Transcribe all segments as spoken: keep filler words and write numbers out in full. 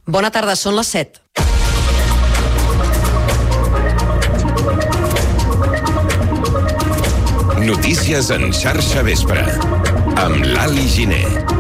Bona tarda, són les set. Notícies en xarxa vespre, amb Lali Giner.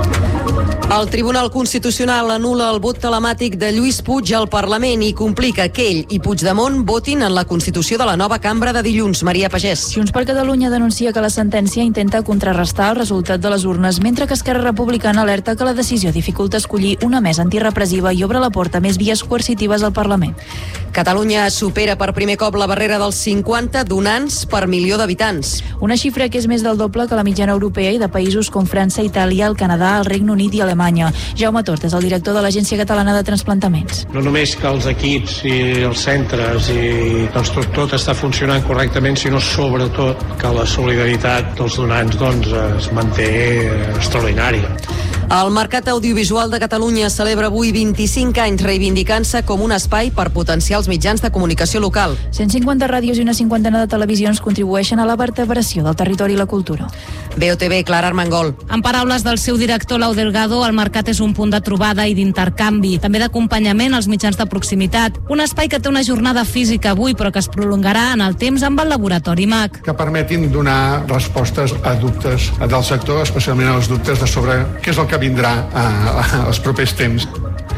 El Tribunal Constitucional anul·la el vot telemàtic de Lluís Puig al Parlament i complica que ell i Puigdemont votin en la constitució de la nova cambra de dilluns. Maria Pagès. Junts per Catalunya denuncia que la sentència intenta contrarrestar el resultat de les urnes, mentre que Esquerra Republicana alerta que la decisió dificulta escollir una mesa antirepressiva i obre la porta a més vies coercitives al Parlament. Catalunya supera per primer cop la barrera dels cinquanta donants per milió d'habitants. Una xifra que és més del doble que la mitjana europea i de països com França, Itàlia, el Canadà, el Regne Unit i Alemanya. Jaume Tort és el director de l'Agència Catalana de Transplantaments. No només que els equips i els centres i doncs, tot, tot està funcionant correctament, sinó sobretot que la solidaritat dels donants doncs, es manté extraordinària. El Mercat Audiovisual de Catalunya celebra avui vint-i-cinc anys reivindicant-se com un espai per potenciar els mitjans de comunicació local. cent cinquanta ràdios i una cinquantena de televisions contribueixen a la vertebració del territori i la cultura. B O T V, Clara Armengol. En paraules del seu director, Lau Delgado, el mercat és un punt de trobada i d'intercanvi, també d'acompanyament als mitjans de proximitat. Un espai que té una jornada física avui, però que es prolongarà en el temps amb el Laboratori M A C. Que permetin donar respostes a dubtes del sector, especialment als dubtes de sobre què és el que vindrà als propers temps.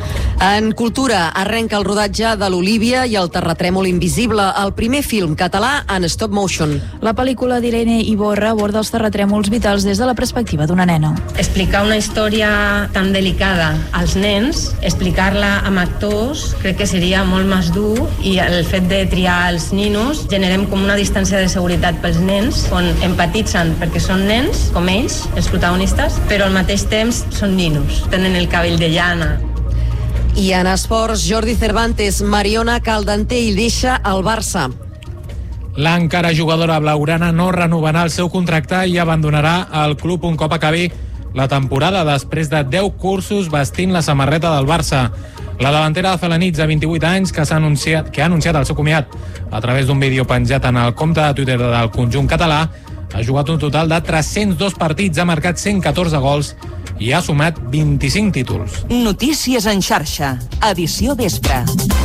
En cultura, arrenca el rodatge de l'Olívia i el terratrèmol invisible, el primer film català en stop motion. La pel·lícula d'Irene Iborra aborda els terratrèmols vitals des de la perspectiva d'una nena. Explicar una història tan delicada als nens, explicar-la amb actors, crec que seria molt més dur, i el fet de triar els ninos generem com una distància de seguretat pels nens, on empatitzen perquè són nens, com ells, els protagonistes, però al mateix temps són ninos, tenen el cabell de llana. I en esports, Jordi Cervantes, Mariona Caldentell deixa el Barça. L'encara jugadora blaugrana no renovarà el seu contracte i abandonarà el club un cop acabi la temporada després de deu cursos vestint la samarreta del Barça. La davantera de Felanitx, de vint-i-vuit anys, que, s'ha anunciat, que ha anunciat el seu comiat a través d'un vídeo penjat en el compte de Twitter del conjunt català, ha jugat un total de tres-cents dos partits, ha marcat cent catorze gols i ha sumat vint-i-cinc títols. Notícies en xarxa, edició vespre.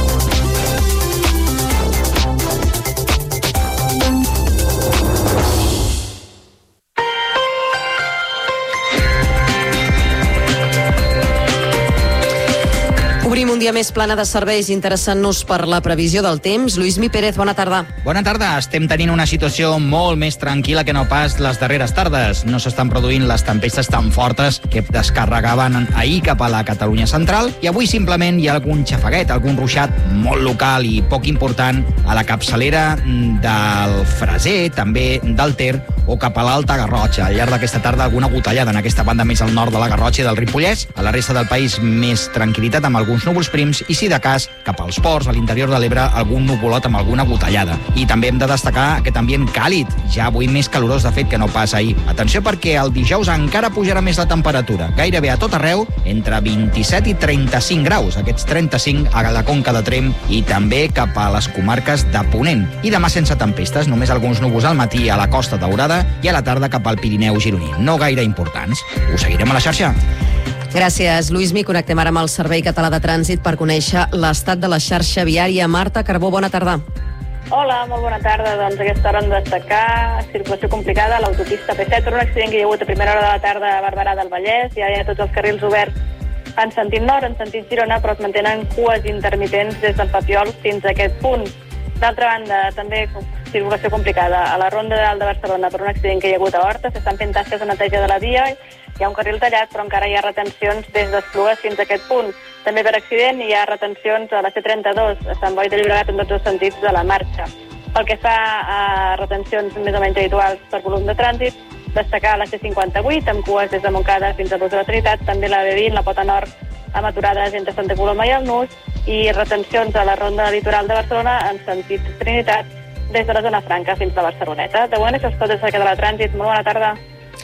Obrim un dia més plana de serveis, interessant-nos per la previsió del temps. Lluís Mi Pérez, bona tarda. Bona tarda. Estem tenint una situació molt més tranquil·la que no pas les darreres tardes. No s'estan produint les tempestes tan fortes que descarregaven ahir cap a la Catalunya central i avui simplement hi ha algun xafaguet, algun ruixat molt local i poc important a la capçalera del Freser, també del Ter o cap a l'Alta Garrotxa. Al llarg d'aquesta tarda alguna gotellada en aquesta banda més al nord de la Garrotxa i del Ripollès. A la resta del país més tranquil·litat amb alguns núvols prims i, si de cas, cap als ports, a l'interior de l'Ebre, algun nuvolot amb alguna gotellada. I també hem de destacar aquest ambient càlid, ja avui més calorós de fet que no pas ahir. Atenció perquè el dijous encara pujarà més la temperatura, gairebé a tot arreu, entre vint-i-set i trenta-cinc graus, aquests trenta-cinc a la Conca de Tremp i també cap a les comarques de Ponent. I demà sense tempestes, només alguns núvols al matí a la Costa Daurada i a la tarda cap al Pirineu gironí, no gaire importants. Ho seguirem a la xarxa. Gràcies, Lluís Mi. Connectem ara amb el Servei Català de Trànsit per conèixer l'estat de la xarxa viària. Marta Carbó, bona tarda. Hola, molt bona tarda. Doncs aquesta hora hem de destacar circulació complicada a l'autopista P set per un accident que hi ha hagut a primera hora de la tarda a Barberà del Vallès. Ja hi ha tots els carrils oberts en sentit nord, en sentit Girona, però es mantenen cues intermitents des del Papiol fins a aquest punt. D'altra banda, també circulació complicada a la Ronda de Dalt de Barcelona per un accident que hi ha hagut a Horta. S'estan fent tasques de neteja de la via. Hi ha un carril tallat, però encara hi ha retencions des d'Esplugues fins a aquest punt. També per accident hi ha retencions a la C trenta-dos, a Sant Boi de Llobregat en tots els sentits de la marxa. Pel que fa a retencions més o menys habituals per volum de trànsit, destacar la C cinquanta-vuit, amb cues des de Montcada fins a l'Ús de la Trinitat, també la B vint, la Pota Nord, amb aturades entre Santa Coloma i el Nus, i retencions a la Ronda Litoral de Barcelona en sentit Trinitat, des de la zona franca fins a Barceloneta. De moment això és tot des de Català Trànsit. Molt bona tarda.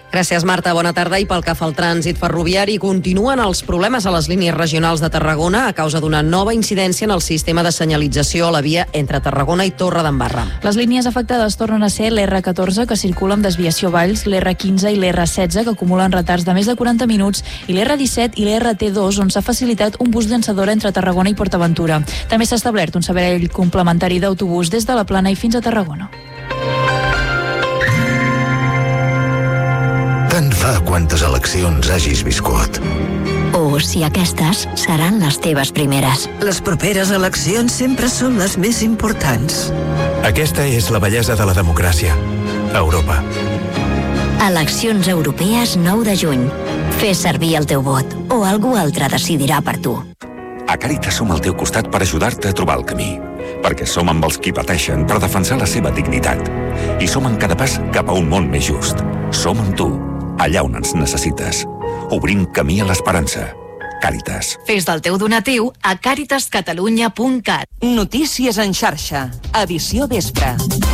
Gràcies, Marta. Bona tarda. I pel que fa al trànsit ferroviari, continuen els problemes a les línies regionals de Tarragona a causa d'una nova incidència en el sistema de senyalització a la via entre Tarragona i Torredembarra. Les línies afectades tornen a ser l'R catorze, que circula amb desviació Valls, l'R quinze i l'R setze, que acumulen retards de més de quaranta minuts, i l'R disset i l'R T dos, on s'ha facilitat un bus llançadora entre Tarragona i PortAventura. També s'ha establert un servei complementari d'autobús des de la Plana i fins a Tarragona. Tant fa quantes eleccions hagis viscut. O si aquestes seran les teves primeres. Les properes eleccions sempre són les més importants. Aquesta és la bellesa de la democràcia. Europa. Eleccions europees nou de juny. Fes servir el teu vot, o algú altre decidirà per tu. A Càritas som al teu costat per ajudar-te a trobar el camí. Perquè som amb els qui pateixen per defensar la seva dignitat. I som en cada pas cap a un món més just. Som amb tu, allà on ens necessites. Obrim camí a l'esperança. Càritas. Fes del teu donatiu a càritas catalunya punt cat. Notícies en xarxa. Edició vespre.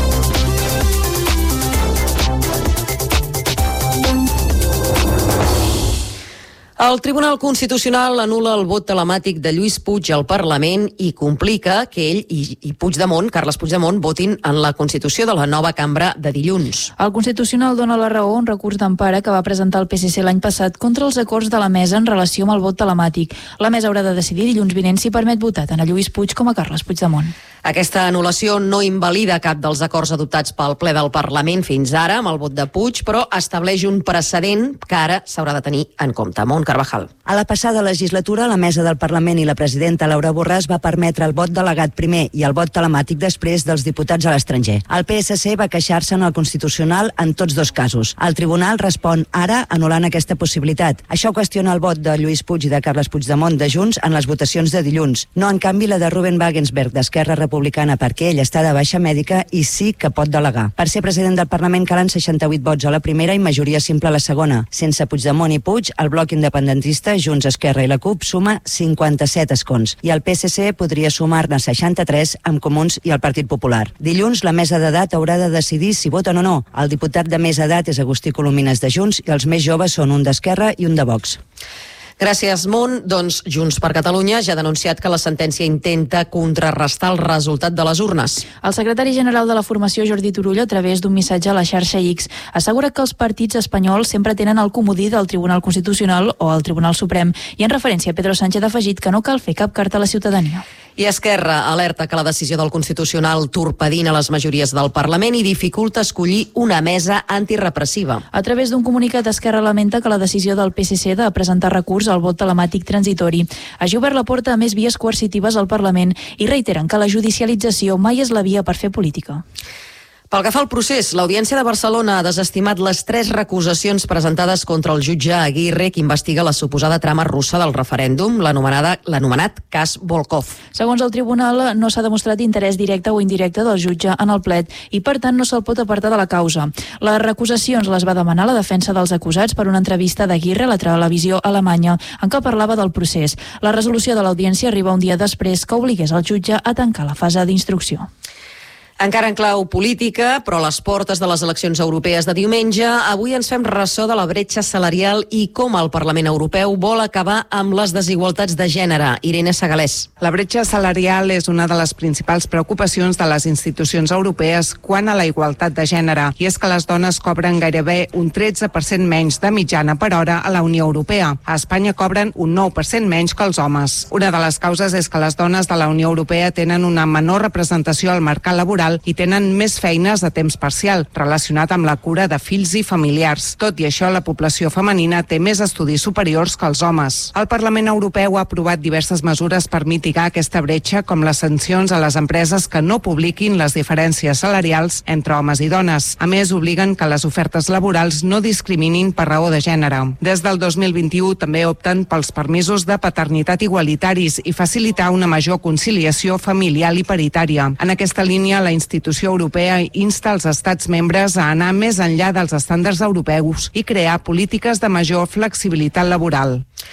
El Tribunal Constitucional anul·la el vot telemàtic de Lluís Puig al Parlament i complica que ell i, i Puigdemont, Carles Puigdemont, votin en la Constitució de la nova cambra de dilluns. El Constitucional dona la raó a un recurs d'empara que va presentar el P S C l'any passat contra els acords de la mesa en relació amb el vot telemàtic. La mesa haurà de decidir dilluns vinent si permet votar tant a Lluís Puig com a Carles Puigdemont. Aquesta anul·lació no invalida cap dels acords adoptats pel ple del Parlament fins ara amb el vot de Puig, però estableix un precedent que ara s'haurà de tenir en compte. Mont Carvajal. A la passada legislatura, la mesa del Parlament i la presidenta Laura Borràs va permetre el vot delegat primer i el vot telemàtic després dels diputats a l'estranger. El P S C va queixar-se en el Constitucional en tots dos casos. El Tribunal respon ara anul·lant aquesta possibilitat. Això qüestiona el vot de Lluís Puig i de Carles Puigdemont de Junts en les votacions de dilluns. No, en canvi, la de Ruben Wagensberg d'Esquerra Republicana, perquè ell està de baixa mèdica i sí que pot delegar. Per ser president del Parlament calen seixanta-vuit vots a la primera i majoria simple a la segona. Sense Puigdemont i Puig, el bloc independentista, Junts, Esquerra i la CUP suma cinquanta-set escons i el P S C podria sumar-ne seixanta-tres amb Comuns i el Partit Popular. Dilluns la mesa d'edat haurà de decidir si voten o no. El diputat de més edat és Agustí Colomines de Junts i els més joves són un d'Esquerra i un de Vox. Gràcies, Mont. Doncs Junts per Catalunya ja ha denunciat que la sentència intenta contrarrestar el resultat de les urnes. El secretari general de la formació, Jordi Turull, a través d'un missatge a la xarxa X, assegura que els partits espanyols sempre tenen el comodí del Tribunal Constitucional o el Tribunal Suprem i en referència a Pedro Sánchez ha afegit que no cal fer cap carta a la ciutadania. I Esquerra alerta que la decisió del Constitucional torpedina les majories del Parlament i dificulta escollir una mesa antirepressiva. A través d'un comunicat, Esquerra lamenta que la decisió del P S C de presentar recurs al vot telemàtic transitori hagi obert la porta a més vies coercitives al Parlament i reiteren que la judicialització mai és la via per fer política. Pel que fa al procés, l'Audiència de Barcelona ha desestimat les tres recusacions presentades contra el jutge Aguirre, que investiga la suposada trama russa del referèndum, l'anomenat cas Volkov. Segons el tribunal, no s'ha demostrat interès directe o indirecte del jutge en el plet i, per tant, no se'l pot apartar de la causa. Les recusacions les va demanar la defensa dels acusats per una entrevista d'Aguirre a la televisió alemanya, en què parlava del procés. La resolució de l'Audiència arriba un dia després que obligués el jutge a tancar la fase d'instrucció. Encara en clau política, però a les portes de les eleccions europees de diumenge, avui ens fem ressò de la bretxa salarial i com el Parlament Europeu vol acabar amb les desigualtats de gènere. Irene Segalés. La bretxa salarial és una de les principals preocupacions de les institucions europees quant a la igualtat de gènere, i és que les dones cobren gairebé un tretze per cent menys de mitjana per hora a la Unió Europea. A Espanya cobren un nou per cent menys que els homes. Una de les causes és que les dones de la Unió Europea tenen una menor representació al mercat laboral i tenen més feines a temps parcial, relacionat amb la cura de fills i familiars. Tot i això, la població femenina té més estudis superiors que els homes. El Parlament Europeu ha aprovat diverses mesures per mitigar aquesta bretxa, com les sancions a les empreses que no publiquin les diferències salarials entre homes i dones. A més, obliguen que les ofertes laborals no discriminin per raó de gènere. Des del dos mil vint-i-u també opten pels permisos de paternitat igualitaris i facilitar una major conciliació familiar i paritària. En aquesta línia, la institució europea insta els estats membres a anar més enllà dels estàndards europeus i crear polítiques de major flexibilitat laboral.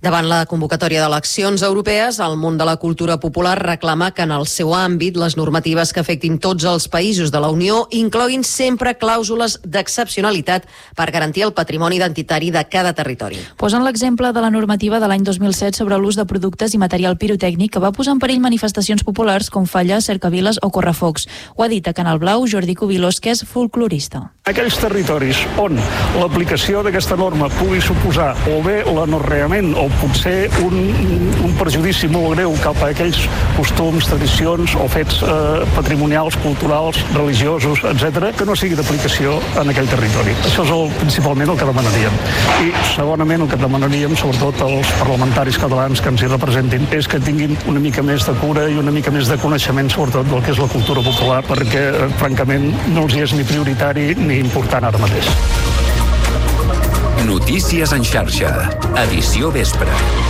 Davant la convocatòria d'eleccions europees, el món de la cultura popular reclama que en el seu àmbit les normatives que afectin tots els països de la Unió incloguin sempre clàusules d'excepcionalitat per garantir el patrimoni identitari de cada territori. Posen l'exemple de la normativa de l'any dos mil set sobre l'ús de productes i material pirotècnic que va posar en perill manifestacions populars com falles, cercaviles o correfocs. Ho ha dit a Canal Blau Jordi Cubilós, que és folclorista. Aquells territoris on l'aplicació d'aquesta norma pugui suposar o bé l'anorreament o potser un, un perjudici molt greu cap a aquells costums, tradicions o fets eh, patrimonials, culturals, religiosos, etcètera, que no sigui d'aplicació en aquell territori. Això és el, principalment el que demanaríem. I segonament el que demanaríem, sobretot als parlamentaris catalans que ens hi representin, és que tinguin una mica més de cura i una mica més de coneixement, sobretot del que és la cultura popular, perquè, eh, francament, no els hi és ni prioritari ni important ara mateix. Notícies en xarxa, edició vespre.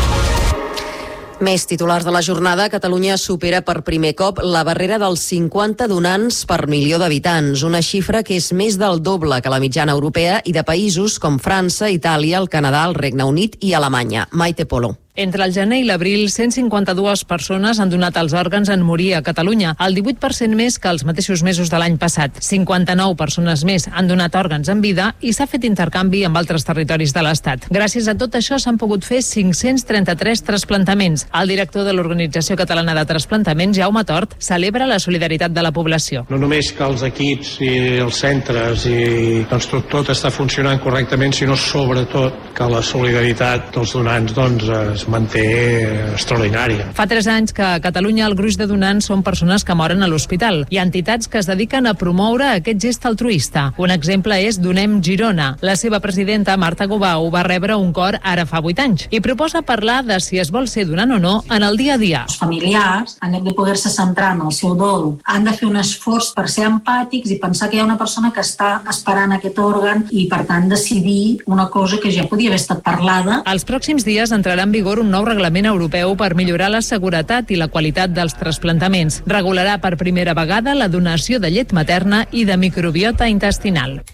Més titulars de la jornada. Catalunya supera per primer cop la barrera dels cinquanta donants per milió d'habitants, una xifra que és més del doble que la mitjana europea i de països com França, Itàlia, el Canadà, el Regne Unit i Alemanya. Maite Polo. Entre el gener i l'abril, cent cinquanta-dues persones han donat els òrgans en morir a Catalunya, el divuit per cent més que els mateixos mesos de l'any passat. cinquanta-nou persones més han donat òrgans en vida i s'ha fet intercanvi amb altres territoris de l'Estat. Gràcies a tot això s'han pogut fer cinc-cents trenta-tres trasplantaments. El director de l'Organització Catalana de Trasplantaments, Jaume Tort, celebra la solidaritat de la població. No només que els equips i els centres i doncs, tot, tot està funcionant correctament, sinó sobretot que la solidaritat dels donants doncs, es manté extraordinària. Fa tres anys que a Catalunya el gruix de donants són persones que moren a l'hospital. Hi ha entitats que es dediquen a promoure aquest gest altruista. Un exemple és Donem Girona. La seva presidenta, Marta Gubau, va rebre un cor ara fa vuit anys i proposa parlar de si es vol ser donant o no en el dia a dia. Els familiars han de poder-se centrar en el seu dol, han de fer un esforç per ser empàtics i pensar que hi ha una persona que està esperant aquest òrgan i, per tant, decidir una cosa que ja podia haver estat parlada. Els pròxims dies entrarà en vigor un nou reglament europeu per millorar la seguretat i la qualitat dels trasplantaments. Regularà per primera vegada la donació de llet materna i de microbiota intestinal.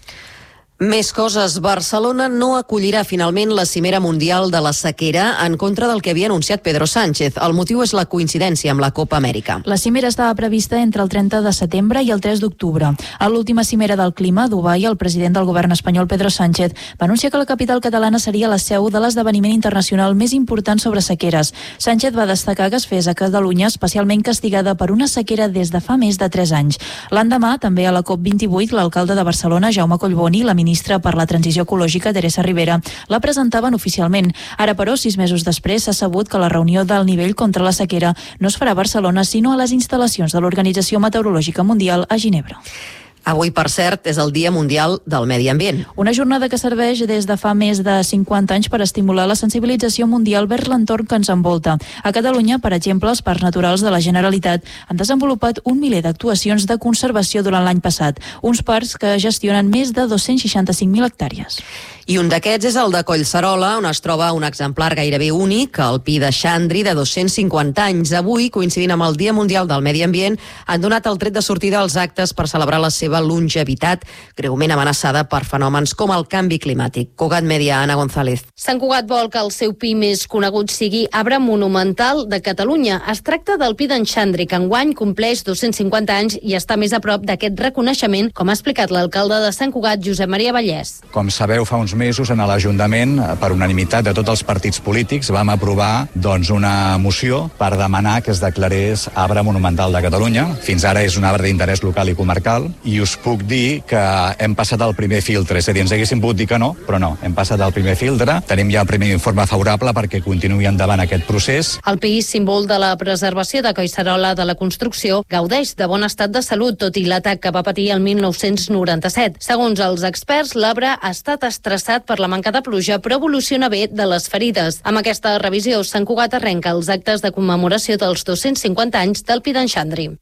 Més coses. Barcelona no acollirà finalment la cimera mundial de la sequera en contra del que havia anunciat Pedro Sánchez. El motiu és la coincidència amb la Copa Amèrica. La cimera estava prevista entre el trenta de setembre i el tres d'octubre. A l'última cimera del clima, a Dubai, el president del govern espanyol, Pedro Sánchez, va anunciar que la capital catalana seria la seu de l'esdeveniment internacional més important sobre sequeres. Sánchez va destacar que es fes a Catalunya especialment castigada per una sequera des de fa més de tres anys. L'endemà, també a la COP vint-i-vuit, l'alcalde de Barcelona, Jaume Collboni, la ministra per la Transició Ecològica, Teresa Rivera, la presentaven oficialment. Ara, però, sis mesos després, s'ha sabut que la reunió del nivell contra la sequera no es farà a Barcelona, sinó a les instal·lacions de l'Organització Meteorològica Mundial a Ginebra. Avui, per cert, és el Dia Mundial del Medi Ambient. Una jornada que serveix des de fa més de cinquanta anys per estimular la sensibilització mundial vers l'entorn que ens envolta. A Catalunya, per exemple, els Parcs Naturals de la Generalitat han desenvolupat un miler d'actuacions de conservació durant l'any passat, uns parcs que gestionen més de dos-cents seixanta-cinc mil hectàrees. I un d'aquests és el de Collserola, on es troba un exemplar gairebé únic, el pi de xandri de dos-cents cinquanta anys. Avui, coincidint amb el Dia Mundial del Medi Ambient, han donat el tret de sortida als actes per celebrar la seva longevitat, greument amenaçada per fenòmens com el canvi climàtic. Cugat Media, Anna González. Sant Cugat vol que el seu pi més conegut sigui arbre monumental de Catalunya. Es tracta del pi d'en Xandri, que enguany compleix dos-cents cinquanta anys i està més a prop d'aquest reconeixement, com ha explicat l'alcalde de Sant Cugat, Josep Maria Vallès. Com sabeu, fa uns mesos en l'Ajuntament, per unanimitat de tots els partits polítics, vam aprovar doncs, una moció per demanar que es declarés arbre monumental de Catalunya. Fins ara és un arbre d'interès local i comarcal i us puc dir que hem passat el primer filtre, és a dir, ens haguéssim pogut dir que no, però no, hem passat el primer filtre, tenim ja el primer informe favorable perquè continuï endavant aquest procés. El pi, símbol de la preservació de Collserola de la construcció, gaudeix de bon estat de salut, tot i l'atac que va patir el mil nou-cents noranta-set. Segons els experts, l'arbre ha estat estressat per la manca de pluja, però evoluciona bé de les ferides. Amb aquesta revisió, Sant Cugat arrenca els actes de commemoració dels dos-cents cinquanta anys del pi d'en Xandri.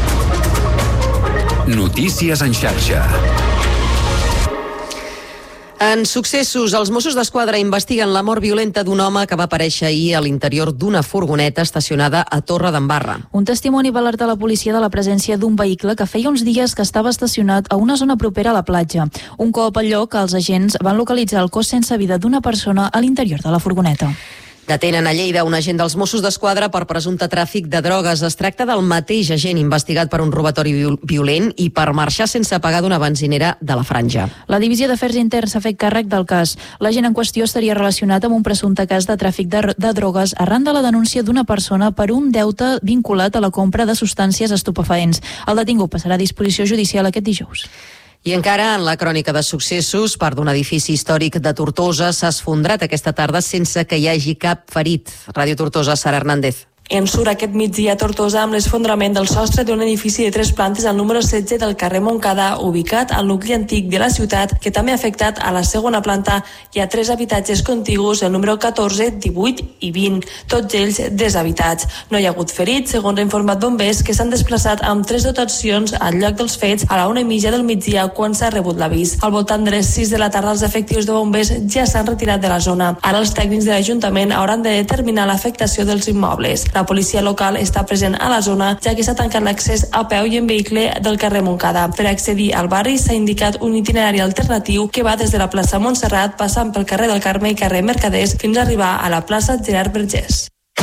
Notícies en xarxa. En successos, els Mossos d'Esquadra investiguen la mort violenta d'un home que va aparèixer ahir a l'interior d'una furgoneta estacionada a Torre d'Embarra. Un testimoni va alertar la policia de la presència d'un vehicle que feia uns dies que estava estacionat a una zona propera a la platja. Un cop al lloc, els agents van localitzar el cos sense vida d'una persona a l'interior de la furgoneta. Detenen a Lleida un agent dels Mossos d'Esquadra per presumpte tràfic de drogues. Es tracta del mateix agent investigat per un robatori violent i per marxar sense pagar d'una benzinera de la Franja. La Divisió d'Afers Interns s'ha fet càrrec del cas. L'agent en qüestió estaria relacionat amb un presumpte cas de tràfic de, de drogues arran de la denúncia d'una persona per un deute vinculat a la compra de substàncies estupefaents. El detingut passarà a disposició judicial aquest dijous. I encara en la crònica de successos, part d'un edifici històric de Tortosa s'ha esfondrat aquesta tarda sense que hi hagi cap ferit. Ràdio Tortosa, Sara Hernández. En surt aquest migdia a Tortosa amb l'esfondrament del sostre d'un edifici de tres plantes al número setze del carrer Montcada, ubicat al nucli antic de la ciutat, que també ha afectat a la segona planta i a tres habitatges contigus, el número catorze, divuit i vint, tots ells deshabitats. No hi ha hagut ferits, segons ha informat bombers, que s'han desplaçat amb tres dotacions al lloc dels fets a la una i mitja del migdia quan s'ha rebut l'avís. Al voltant de les sis de la tarda els efectius de bombers ja s'han retirat de la zona. Ara els tècnics de l'Ajuntament hauran de determinar l'afectació dels immobles. La policia local està present a la zona, ja que s'ha tancat l'accés a peu i en vehicle del carrer Montcada. Per accedir al barri s'ha indicat un itinerari alternatiu que va des de la plaça Montserrat, passant pel carrer del Carme i carrer Mercaders, fins a arribar a la plaça Gerard Vergés.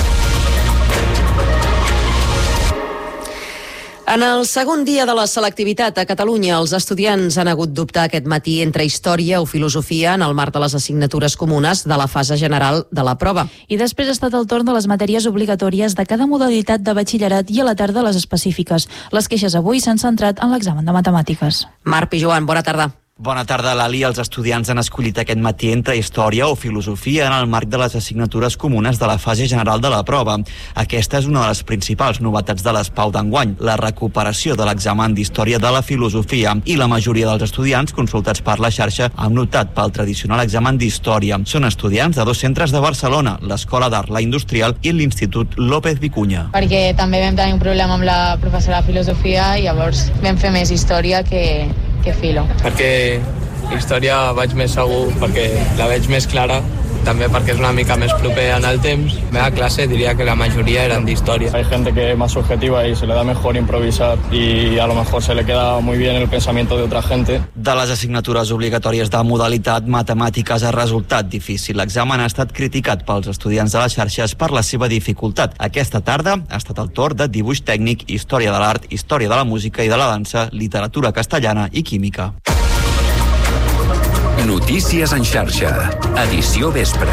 En el segon dia de la selectivitat a Catalunya, els estudiants han hagut d'optar aquest matí entre història o filosofia en el marc de les assignatures comunes de la fase general de la prova. I després ha estat el torn de les matèries obligatòries de cada modalitat de batxillerat i a la tarda les específiques. Les queixes avui s'han centrat en l'examen de matemàtiques. Marc Pijoan, bona tarda. Bona tarda, Lali. Els estudiants han escollit aquest matí entre història o filosofia en el marc de les assignatures comunes de la fase general de la prova. Aquesta és una de les principals novetats de l'ESPAU d'enguany, la recuperació de l'examen d'història de la filosofia, i la majoria dels estudiants consultats per la xarxa han notat pel tradicional examen d'història. Són estudiants de dos centres de Barcelona, l'Escola d'Art La Industrial i l'Institut López Vicuña. Perquè també vam tenir un problema amb la professora de filosofia i llavors vam fer més història que, que filo. Perquè història vaig més segur, perquè la veig més clara, també perquè es una mica més proper en el temps. La meva clase diría que la mayoría eran de historia. Hay gente que es más objetiva y se le da mejor improvisar y a lo mejor se le queda muy bien el pensamiento de otra gente. De les assignatures obligatòries de modalitat, matemàtiques ha resultat difícil. L'examen ha estat criticat pels estudiants de les xarxes per la seva dificultat. Aquesta tarda ha estat el torn de dibuix tècnic, història de l'art, història de la música i de la dansa, literatura castellana i química. Notícies en xarxa, edició vespre.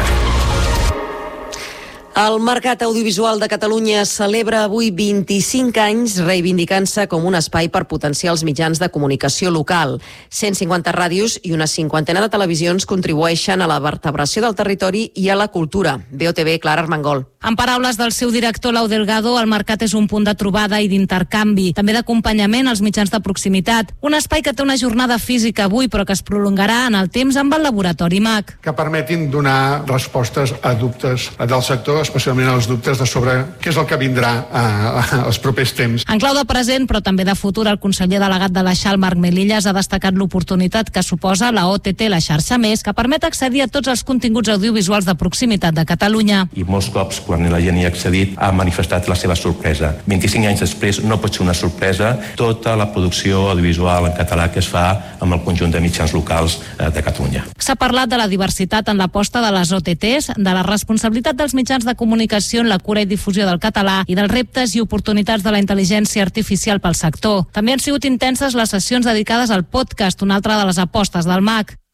El Mercat Audiovisual de Catalunya celebra avui vint-i-cinc anys reivindicant-se com un espai per potenciar els mitjans de comunicació local. cent cinquanta ràdios i una cinquantena de televisions contribueixen a la vertebració del territori i a la cultura. B O T V, Clara Armengol. En paraules del seu director, Lau Delgado, el mercat és un punt de trobada i d'intercanvi, també d'acompanyament als mitjans de proximitat. Un espai que té una jornada física avui, però que es prolongarà en el temps amb el Laboratori M A C. Que permetin donar respostes a dubtes del sector, especialment als dubtes de sobre què és el que vindrà als propers temps. En clau de present, però també de futur, el conseller delegat de la Xal, Marc Melillas, ha destacat l'oportunitat que suposa la O T T, la xarxa Més, que permet accedir a tots els continguts audiovisuals de proximitat de Catalunya. I molts cops, quan la gent hi ha accedit, ha manifestat la seva sorpresa. vint-i-cinc anys després no pot ser una sorpresa tota la producció audiovisual en català que es fa amb el conjunt de mitjans locals de Catalunya. S'ha parlat de la diversitat en l'aposta de les O T Ts, de la responsabilitat dels mitjans de comunicació en la cura i difusió del català i dels reptes i oportunitats de la intel·ligència artificial pel sector. També han sigut intenses les sessions dedicades al podcast, una altra de les apostes del M A C.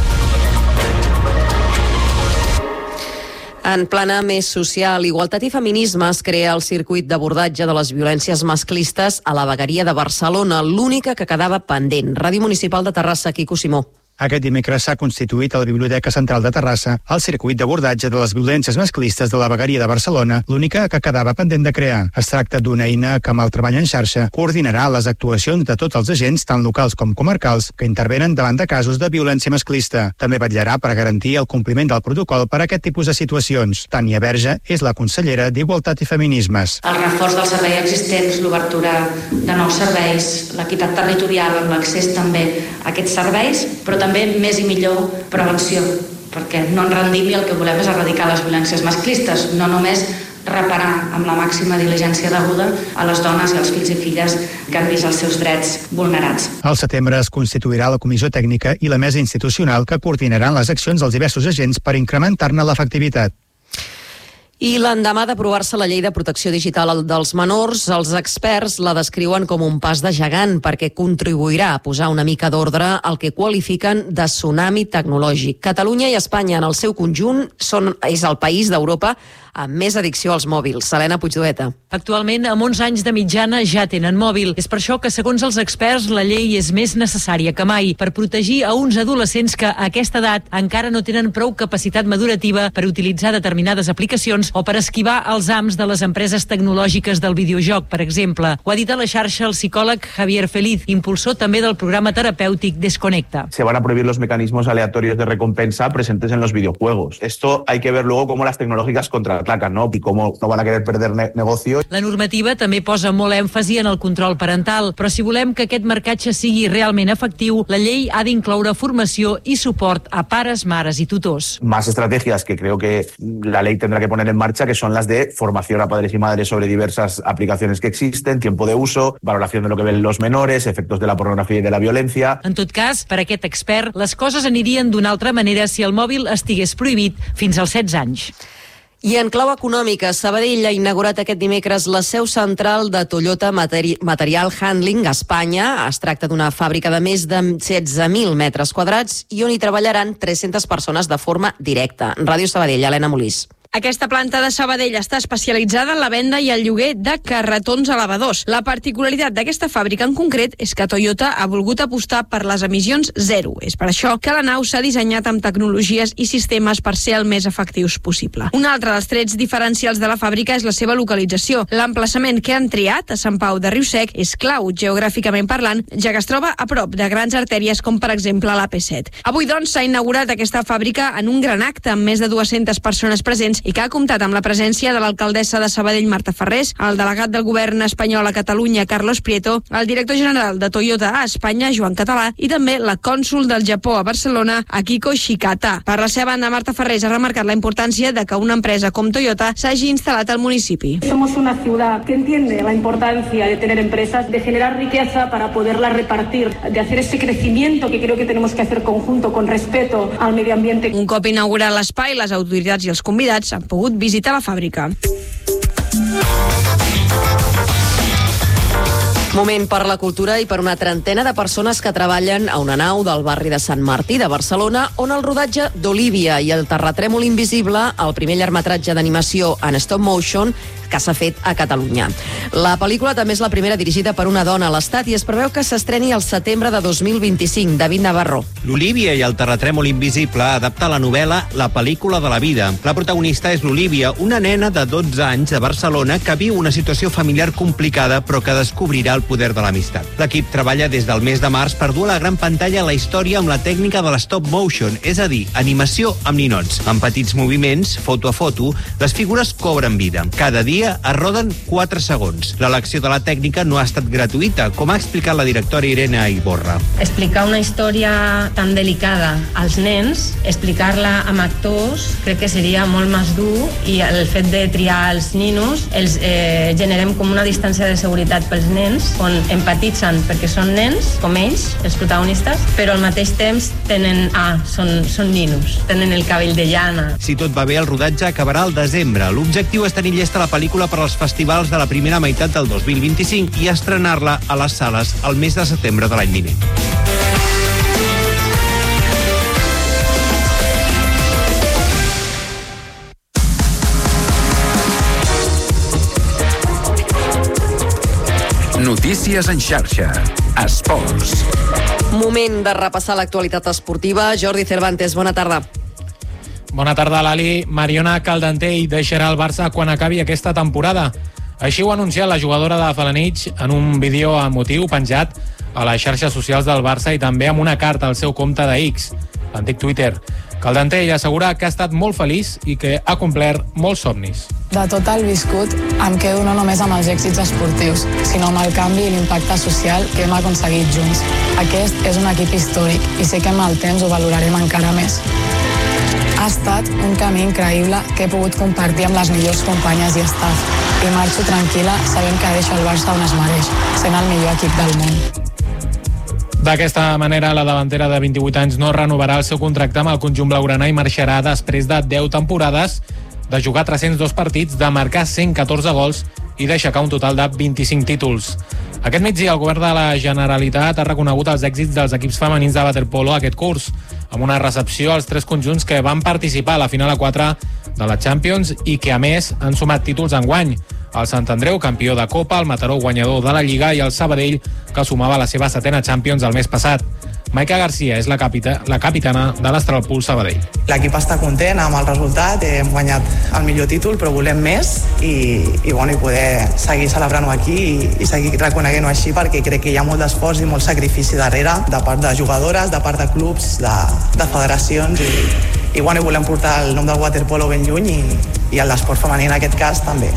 En plana més social, igualtat i feminisme es crea el circuit d'abordatge de les violències masclistes a la vegueria de Barcelona, l'única que quedava pendent. Ràdio Municipal de Terrassa, Quico Simó. Aquest dimecres s'ha constituït a la Biblioteca Central de Terrassa el circuit d'abordatge de les violències masclistes de la vegueria de Barcelona, l'única que quedava pendent de crear. Es tracta d'una eina que, amb el treball en xarxa, coordinarà les actuacions de tots els agents, tant locals com comarcals, que intervenen davant de casos de violència masclista. També vetllarà per garantir el compliment del protocol per a aquest tipus de situacions. Tània Verge és la consellera d'Igualtat i Feminismes. El reforç dels serveis existents, l'obertura de nous serveis, l'equitat territorial, l'accés també a aquests serveis, però també més i millor prevenció, perquè no ens rendim i el que volem és erradicar les violències masclistes, no només reparar amb la màxima diligència deguda a les dones i als fills i filles que han vist els seus drets vulnerats. Al setembre es constituirà la Comissió Tècnica i la Mesa Institucional que coordinaran les accions dels diversos agents per incrementar-ne l'efectivitat. I l'endemà d'aprovar-se la llei de protecció digital dels menors, els experts la descriuen com un pas de gegant perquè contribuirà a posar una mica d'ordre al que qualifiquen de tsunami tecnològic. Catalunya i Espanya en el seu conjunt són, és el país d'Europa amb més addicció als mòbils. Helena Puigdueta. Actualment, amb onze anys de mitjana ja tenen mòbil. És per això que, segons els experts, la llei és més necessària que mai per protegir a uns adolescents que a aquesta edat encara no tenen prou capacitat madurativa per utilitzar determinades aplicacions o per esquivar els ams de les empreses tecnològiques del videojoc, per exemple. Ho ha dit a la xarxa el psicòleg Javier Feliz, impulsor també del programa terapèutic Desconecta. Se van a prohibir los mecanismos aleatorios de recompensa presentes en los videojuegos. Esto hay que ver luego cómo las tecnológicas contraatacan, ¿no? Y cómo no van a querer perder ne- negocio. La normativa també posa molt èmfasi en el control parental, però si volem que aquest marcatge sigui realment efectiu, la llei ha d'incloure formació i suport a pares, mares i tutors. Más estrategias que creo que la ley tendrá que poner en marcha, que son las de formación a padres y madres sobre diversas aplicaciones que existen, tiempo de uso, valoración de lo que ven los menores, efectos de la pornografía y de la violencia. En tot cas, per aquest expert, les coses anirien d'una altra manera si el mòbil estigués prohibit fins als setze anys. I en clau econòmica, Sabadell ha inaugurat aquest dimecres la seu central de Toyota Materi- Material Handling a Espanya. Es tracta d'una fàbrica de més de setze mil metres quadrats i on hi treballaran tres-centes persones de forma directa. Ràdio Sabadell, Helena Molís. Aquesta planta de Sabadell està especialitzada en la venda i el lloguer de carretons elevadors. La particularitat d'aquesta fàbrica en concret és que Toyota ha volgut apostar per les emissions zero. És per això que la nau s'ha dissenyat amb tecnologies i sistemes per ser el més efectius possible. Un altre dels trets diferencials de la fàbrica és la seva localització. L'emplaçament que han triat a Sant Pau de Riusec és clau, geogràficament parlant, ja que es troba a prop de grans artèries com per exemple l'A P set. Avui doncs s'ha inaugurat aquesta fàbrica en un gran acte amb més de dues-centes persones presents i que ha comptat amb la presència de l'alcaldessa de Sabadell, Marta Ferrés, el delegat del govern espanyol a Catalunya, Carlos Prieto, el director general de Toyota a Espanya, Joan Català, i també la cònsol del Japó a Barcelona, Akiko Shikata. Per la seva banda, Marta Ferrés ha remarcat la importància de que una empresa com Toyota s'hagi instal·lat al municipi. Somos una ciudad que entiende la importancia de tener empresas, de generar riqueza para poderla repartir, de hacer ese crecimiento que creo que tenemos que hacer conjunto con respeto al medio ambiente. Un cop inaugurat l'espai, les autoritats i els convidats han pogut visitar la fàbrica. Moment per la cultura i per una trentena de persones que treballen a una nau del barri de Sant Martí de Barcelona, on el rodatge d'Olivia i el terratrèmol invisible, el primer llargmetratge d'animació en stop motion que s'ha fet a Catalunya. La pel·lícula també és la primera dirigida per una dona a l'Estat i es preveu que s'estreni al setembre de dos mil vint-i-cinc. David Navarro. L'Olivia i el terratrèmol invisible adapta la novel·la La pel·lícula de la vida. La protagonista és l'Olivia, una nena de dotze anys de Barcelona que viu una situació familiar complicada però que descobrirà el poder de l'amistat. L'equip treballa des del mes de març per dur a la gran pantalla la història amb la tècnica de l'stop motion, és a dir, animació amb ninots. Amb petits moviments, foto a foto, les figures cobren vida. Cada dia es roden quatre segons. L'elecció de la tècnica no ha estat gratuïta, com ha explicat la directora Irene Iborra. Explicar una història tan delicada als nens, explicar-la amb actors, crec que seria molt més dur, i el fet de triar els ninos els eh, generem com una distància de seguretat pels nens, on empatitzen perquè són nens, com ells, els protagonistes, però al mateix temps tenen, ah, són, són ninos, tenen el cabell de llana. Si tot va bé, el rodatge acabarà al desembre. L'objectiu és tenir llesta la pel·lícula per als festivals de la primera meitat del dos mil vint-i-cinc i estrenar-la a les sales el mes de setembre de l'any vinent. Notícies en xarxa. Esports. Moment de repassar l'actualitat esportiva. Jordi Cervantes, bona tarda. Bona tarda, Lali. Mariona Caldentell deixarà el Barça quan acabi aquesta temporada. Així ho ha anunciat la jugadora de Felanitx en un vídeo emotiu penjat a les xarxes socials del Barça i també amb una carta al seu compte de X. l'antic Twitter. Caldentell assegura que ha estat molt feliç i que ha complert molts somnis. De tot el viscut, em quedo no només amb els èxits esportius, sinó amb el canvi i l'impacte social que hem aconseguit junts. Aquest és un equip històric i sé que amb el temps ho valorarem encara més. Ha estat un camí increïble que he pogut compartir amb les millors companyes i staff i marxo tranquil·la sabent que deixo el Barça on es mereix, sent el millor equip del món. D'aquesta manera, la davantera de vint-i-vuit anys no renovarà el seu contracte amb el conjunt blaugrana i marxarà després de deu temporades, de jugar tres-cents dos partits, de marcar cent catorze gols i d'aixecar un total de vint-i-cinc títols. Aquest migdia, el govern de la Generalitat ha reconegut els èxits dels equips femenins de waterpolo aquest curs, amb una recepció als tres conjunts que van participar a la final a quatre de la Champions i que, a més, han sumat títols enguany. El Sant Andreu, campió de Copa, el Mataró, guanyador de la Lliga, i el Sabadell, que sumava la seva setena Champions el mes passat. Maica Garcia és la, capita, la capitana de l'Astralpool Sabadell. L'equip està content amb el resultat, hem guanyat el millor títol, però volem més i, i, bueno, i poder seguir celebrant-ho aquí i, i seguir reconeguent-ho així, perquè crec que hi ha molt d'esforç i molt sacrifici darrere, de part de jugadores, de part de clubs, de, de federacions, i, i, bueno, i volem portar el nom del waterpolo ben lluny i, i el l'esport femení en aquest cas també.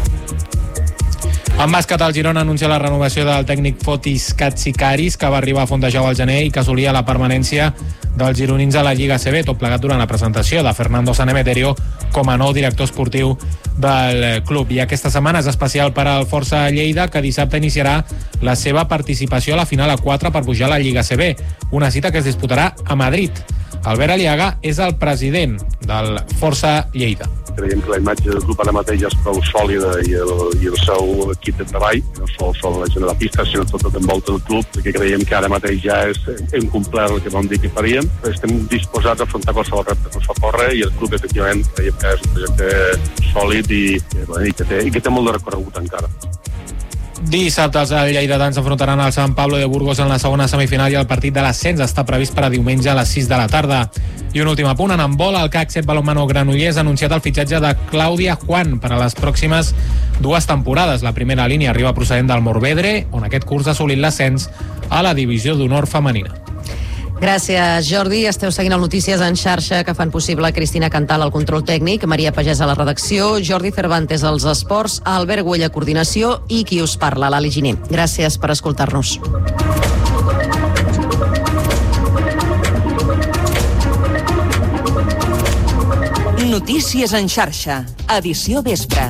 En bàsquet, el Girona anuncia la renovació del tècnic Fotis Katsikaris, que va arribar a Fontejau al gener i que assolia la permanència dels gironins a la Lliga A C B, tot plegat durant la presentació de Fernando Sanemeterio com a nou director esportiu del club. I aquesta setmana és especial per al Força Lleida, que dissabte iniciarà la seva participació a la final a quatre per pujar a la Lliga A C B, una cita que es disputarà a Madrid. Albert Aliaga és el president del Força Lleida. Creiem que la imatge del grup ara mateix és prou sòlida i el, i el seu equip de treball, no sols són la gent de la pista, sinó tot el que envolta el club, perquè creiem que ara mateix ja és, hem complert el que vam dir que faríem. Estem disposats a afrontar qualsevol repte que ens fa córrer i el club, efectivament, creiem que és un projecte sòlid i, i, que, té, i que té molt de recorregut encara. Dissabte els lleidatans s'enfrontaran al Sant Pablo de Burgos en la segona semifinal i el partit de l'ascens està previst per a diumenge a les sis de la tarda. I un últim apunt, en handbol, el C A C set Balonmano Granollers ha anunciat el fitxatge de Clàudia Juan per a les pròximes dues temporades. La primera línia arriba procedent del Morvedre, on aquest curs ha assolit l'ascens a la divisió d'honor femenina. Gràcies, Jordi. Esteu seguint el Notícies en xarxa, que fan possible Cristina Cantal al control tècnic, Maria Pagès a la redacció, Jordi Cervantes als esports, Albert Güell a coordinació i qui us parla, l'Ali Giner. Gràcies per escoltar-nos. Notícies en xarxa, edició vespre.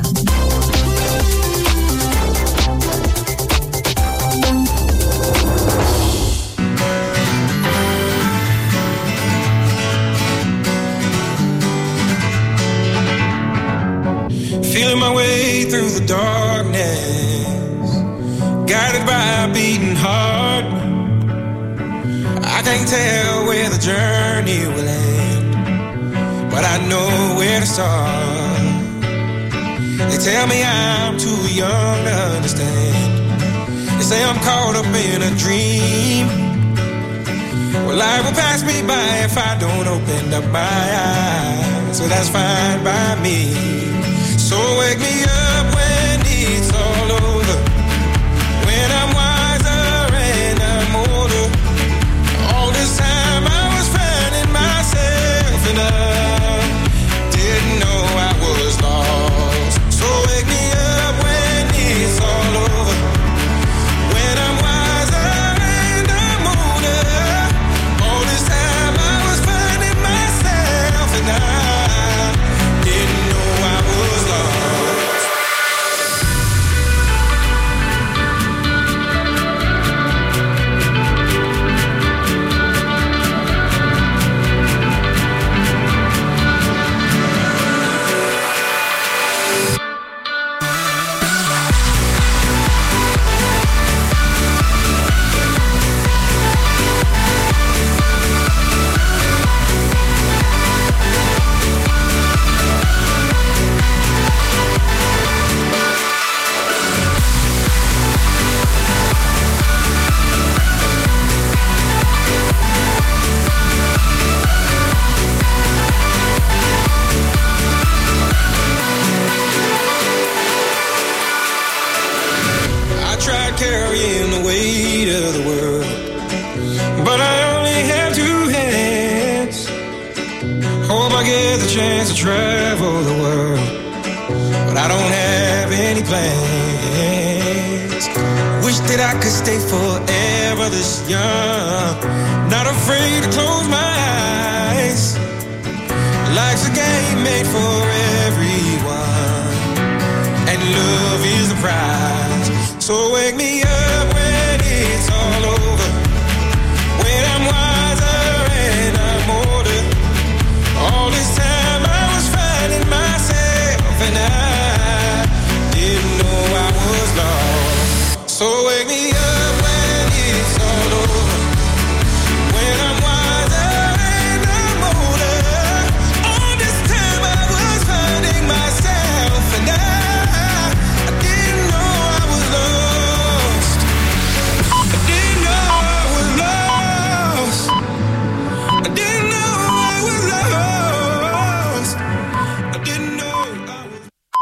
Feeling my way through the darkness, guided by a beating heart. I can't tell where the journey will end, but I know where to start. They tell me I'm too young to understand. They say I'm caught up in a dream. Well, life will pass me by if I don't open up my eyes, so that's fine by me. So wake me up when it's all over, when I'm wiser and I'm older. All this time I was finding myself and I didn't know I was lost. So wake me up when it's all over, when I'm wiser and I'm older. All this time I was finding myself and I didn't know I was lost. Carrying the weight of the world, but I only have two hands. get the chance to travel the world, but I don't have any plans. Wish that I could stay forever this young, not afraid to close my eyes. Life's a game made for everyone, and love is the prize. So wake me up when it's all over, when I'm wiser and I'm older. All this time I was finding myself, and I didn't know I was lost. So wake me up when it's all over, when I'm wiser and I'm older. All this time I was finding myself, and I, I didn't know I was lost. I didn't know I was lost. I didn't know I was lost. I didn't know I was...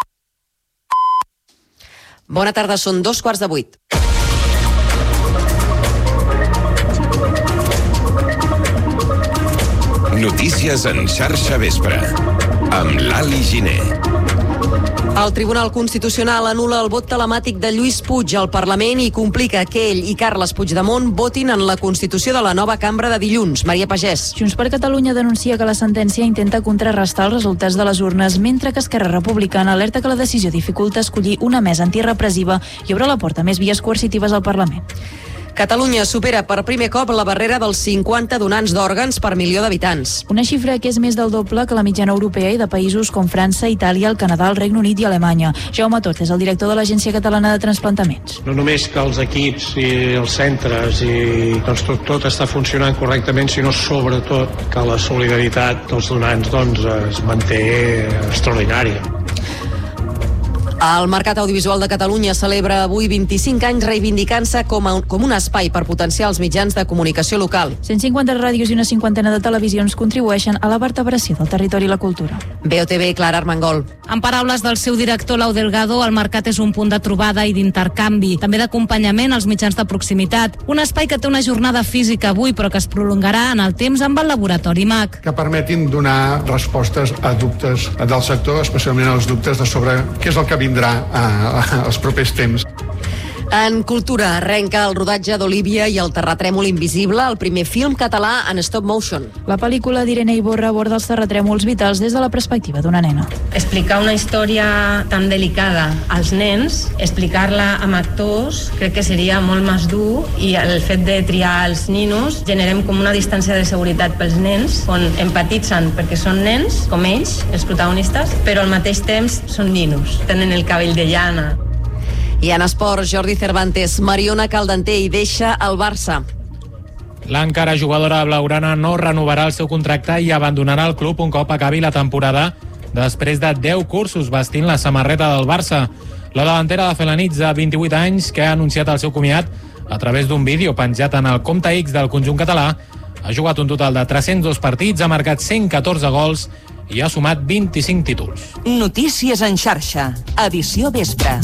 Bona tarda, són dos quarts de vuit. Notícies en xarxa vespre, amb l'Ali Giner. El Tribunal Constitucional anul·la el vot telemàtic de Lluís Puig al Parlament i complica que ell i Carles Puigdemont votin en la constitució de la nova cambra de dilluns. Maria Pagès. Junts per Catalunya denuncia que la sentència intenta contrarrestar els resultats de les urnes, mentre que Esquerra Republicana alerta que la decisió dificulta escollir una mesa antirepressiva i obre la porta a més vies coercitives al Parlament. Catalunya supera per primer cop la barrera dels cinquanta donants d'òrgans per milió d'habitants. Una xifra que és més del doble que la mitjana europea i de països com França, Itàlia, el Canadà, el Regne Unit i Alemanya. Jaume Tort és el director de l'Agència Catalana de Transplantaments. No només que els equips i els centres i doncs, tot, tot està funcionant correctament, sinó sobretot que la solidaritat dels donants doncs, es manté extraordinària. El Mercat Audiovisual de Catalunya celebra avui vint-i-cinc anys reivindicant-se com, a, com un espai per potenciar els mitjans de comunicació local. cent cinquanta ràdios i una cinquantena de televisions contribueixen a la vertebració del territori i la cultura. B O T V, Clara Armengol. En paraules del seu director, Lau Delgado, el mercat és un punt de trobada i d'intercanvi, també d'acompanyament als mitjans de proximitat. Un espai que té una jornada física avui, però que es prolongarà en el temps amb el Laboratori M A C. Que permetin donar respostes a dubtes del sector, especialment als dubtes de sobre què és el que vindrà als propers temps. En cultura, arrenca el rodatge d'Olívia i el terratrèmol invisible, el primer film català en stop motion. La pel·lícula d'Irene Iborra aborda els terratrèmols vitals des de la perspectiva d'una nena. Explicar una història tan delicada als nens, explicar-la amb actors, crec que seria molt més dur, i el fet de triar els ninos, generem com una distància de seguretat pels nens, on empatitzen perquè són nens, com ells, els protagonistes, però al mateix temps són ninos, tenen el cabell de llana. I en esport, Jordi Cervantes, Mariona Caldanter i deixa el Barça. L'encara jugadora blaugrana no renovarà el seu contracte i abandonarà el club un cop acabi la temporada després de deu cursos vestint la samarreta del Barça. La davantera de Felanitx, de vint-i-vuit anys, que ha anunciat el seu comiat a través d'un vídeo penjat en el compte X del conjunt català, ha jugat un total de tres-cents dos partits, ha marcat cent catorze gols i ha sumat vint-i-cinc títols. Notícies en xarxa, edició vespre.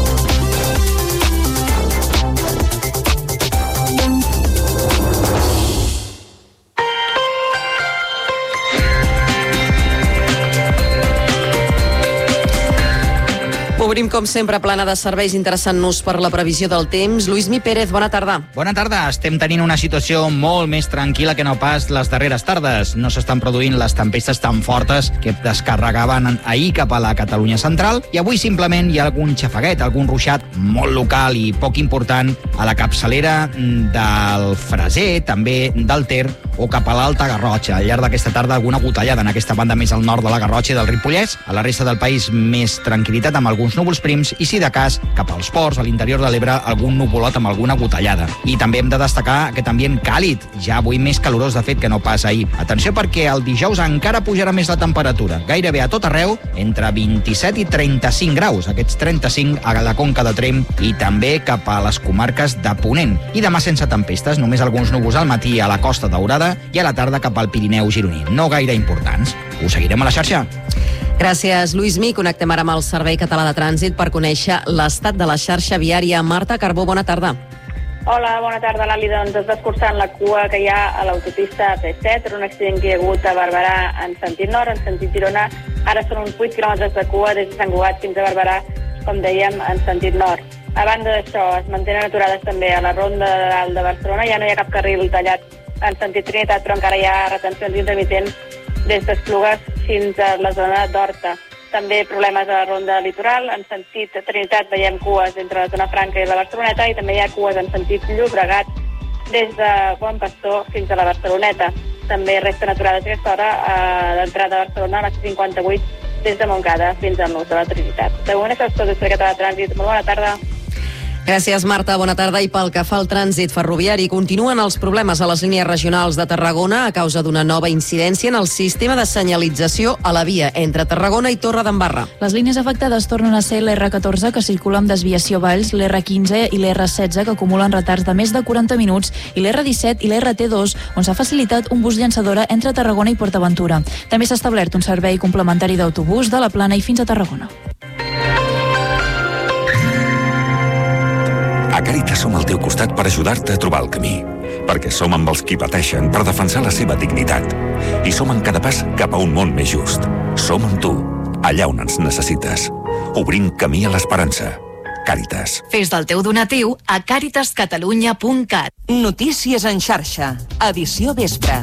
Obrim, com sempre, plana de serveis interessant-nos per la previsió del temps. Lluís Mi Pérez, bona tarda. Bona tarda. Estem tenint una situació molt més tranquil·la que no pas les darreres tardes. No s'estan produint les tempestes tan fortes que descarregaven ahir cap a la Catalunya central i avui simplement hi ha algun xafaguet, algun ruixat molt local i poc important a la capçalera del Freser, també del Ter o cap a l'Alta Garrotxa. Al llarg d'aquesta tarda alguna gotellada en aquesta banda més al nord de la Garrotxa i del Ripollès. A la resta del país més tranquil·litat amb alguns núvols prims i, si de cas, cap als ports, a l'interior de l'Ebre, algun nuvolot amb alguna gotellada. I també hem de destacar aquest ambient càlid, ja avui més calorós de fet que no pas ahir. Atenció perquè el dijous encara pujarà més la temperatura, gairebé a tot arreu, entre vint-i-set i trenta-cinc graus, aquests trenta-cinc a la Conca de Tremp i també cap a les comarques de Ponent. I demà sense tempestes, només alguns núvols al matí a la Costa Daurada i a la tarda cap al Pirineu gironí, no gaire importants. Us seguirem a la xarxa. Gràcies, Lluís Mi. Connectem ara amb el Servei Català de Trànsit per conèixer l'estat de la xarxa viària. Marta Carbó, bona tarda. Hola, bona tarda, Lali. Doncs es va escurçant la cua que hi ha a l'autopista P set per un accident que hi ha hagut a Barberà en sentit nord, en sentit Girona. Ara són uns vuit quilòmetres de cua des de Sant Cugat fins a Barberà, com dèiem, en sentit nord. A banda d'això, es mantenen aturades també a la Ronda de Dalt de Barcelona. Ja no hi ha cap carril tallat en sentit Trinitat, però encara hi ha retencions intermitents des d'Esplugues fins a la zona d'Horta. També problemes a la Ronda Litoral. En sentit Trinitat veiem cues entre la zona Franca i la Barceloneta, i també hi ha cues en sentit Llobregat des de Bon Pastor fins a la Barceloneta. També resten aturades a aquesta hora a l'entrada de Barcelona a la C cinquanta-vuit des de Montcada fins al nus de la Trinitat. De moment això és tot des d'aquest de trànsit. Molt bona tarda. Gràcies, Marta. Bona tarda. I pel que fa al trànsit ferroviari, continuen els problemes a les línies regionals de Tarragona a causa d'una nova incidència en el sistema de senyalització a la via entre Tarragona i Torredembarra. Les línies afectades tornen a ser l'R catorze, que circula amb desviació a Valls, l'R quinze i l'R setze, que acumulen retards de més de quaranta minuts, i l'R disset i l'R T dos, on s'ha facilitat un bus llançadora entre Tarragona i PortAventura. També s'ha establert un servei complementari d'autobús de la Plana i fins a Tarragona. A Càritas som al teu costat per ajudar-te a trobar el camí, perquè som amb els qui pateixen per defensar la seva dignitat. I som en cada pas cap a un món més just. Som amb tu, allà on ens necessites. Obrint camí a l'esperança. Càritas. Fes del teu donatiu a càritas catalunya punt cat. Notícies en xarxa. Edició vespre.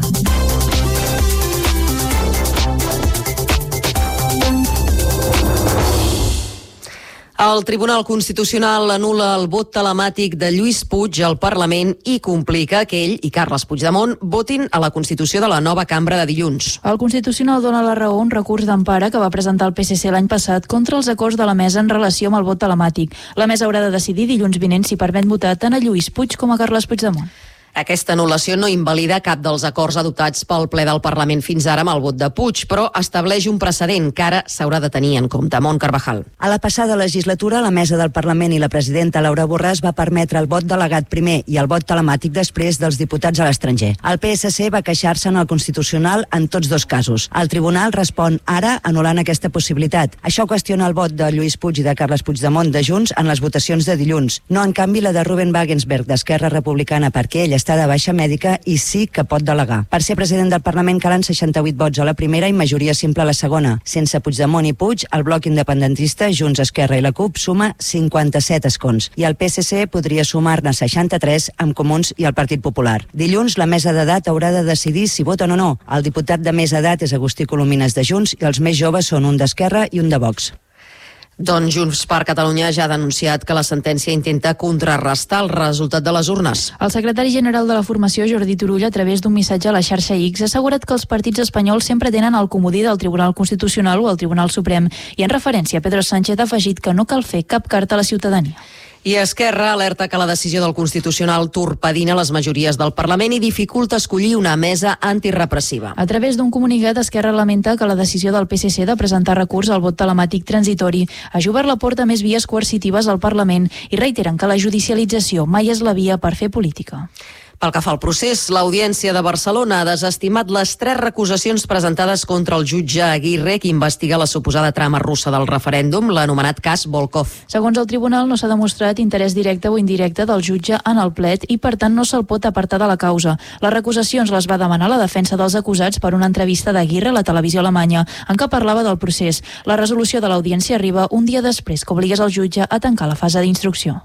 El Tribunal Constitucional anul·la el vot telemàtic de Lluís Puig al Parlament i complica que ell i Carles Puigdemont votin a la Constitució de la nova cambra de dilluns. El Constitucional dona la raó a un recurs d'empara que va presentar el P S C l'any passat contra els acords de la mesa en relació amb el vot telemàtic. La mesa haurà de decidir dilluns vinent si permet votar tant a Lluís Puig com a Carles Puigdemont. Aquesta anul·lació no invalida cap dels acords adoptats pel ple del Parlament fins ara amb el vot de Puig, però estableix un precedent que ara s'haurà de tenir en compte. Mont Carvajal. A la passada legislatura, la mesa del Parlament i la presidenta Laura Borràs va permetre el vot delegat primer i el vot telemàtic després dels diputats a l'estranger. El P S C va queixar-se en el Constitucional en tots dos casos. El Tribunal respon ara anul·lant aquesta possibilitat. Això qüestiona el vot de Lluís Puig i de Carles Puigdemont de Junts en les votacions de dilluns. No, en canvi, la de Ruben Wagensberg d'Esquerra Republicana, perquè ell està de baixa mèdica i sí que pot delegar. Per ser president del Parlament calen seixanta-vuit vots a la primera i majoria simple a la segona. Sense Puigdemont i Puig, el bloc independentista, Junts, Esquerra i la CUP suma cinquanta-set escons i el P S C podria sumar-ne seixanta-tres amb Comuns i el Partit Popular. Dilluns, la mesa d'edat haurà de decidir si voten o no. El diputat de més edat és Agustí Colomines de Junts i els més joves són un d'Esquerra i un de Vox. Doncs Junts per Catalunya ja ha denunciat que la sentència intenta contrarrestar el resultat de les urnes. El secretari general de la formació, Jordi Turull, a través d'un missatge a la xarxa X, ha assegurat que els partits espanyols sempre tenen el comodí del Tribunal Constitucional o el Tribunal Suprem, i en referència a Pedro Sánchez ha afegit que no cal fer cap carta a la ciutadania. I Esquerra alerta que la decisió del Constitucional torpedina les majories del Parlament i dificulta escollir una mesa antirepressiva. A través d'un comunicat, Esquerra lamenta que la decisió del P S C de presentar recurs al vot telemàtic transitori ha obert la porta a més vies coercitives al Parlament i reiteren que la judicialització mai és la via per fer política. Pel que fa al procés, l'Audiència de Barcelona ha desestimat les tres recusacions presentades contra el jutge Aguirre, que investiga la suposada trama russa del referèndum, l'anomenat cas Volkov. Segons el tribunal, no s'ha demostrat interès directe o indirecte del jutge en el plet i, per tant, no se'l pot apartar de la causa. Les recusacions les va demanar la defensa dels acusats per una entrevista d'Aguirre a la televisió alemanya, en què parlava del procés. La resolució de l'Audiència arriba un dia després que obligués el jutge a tancar la fase d'instrucció.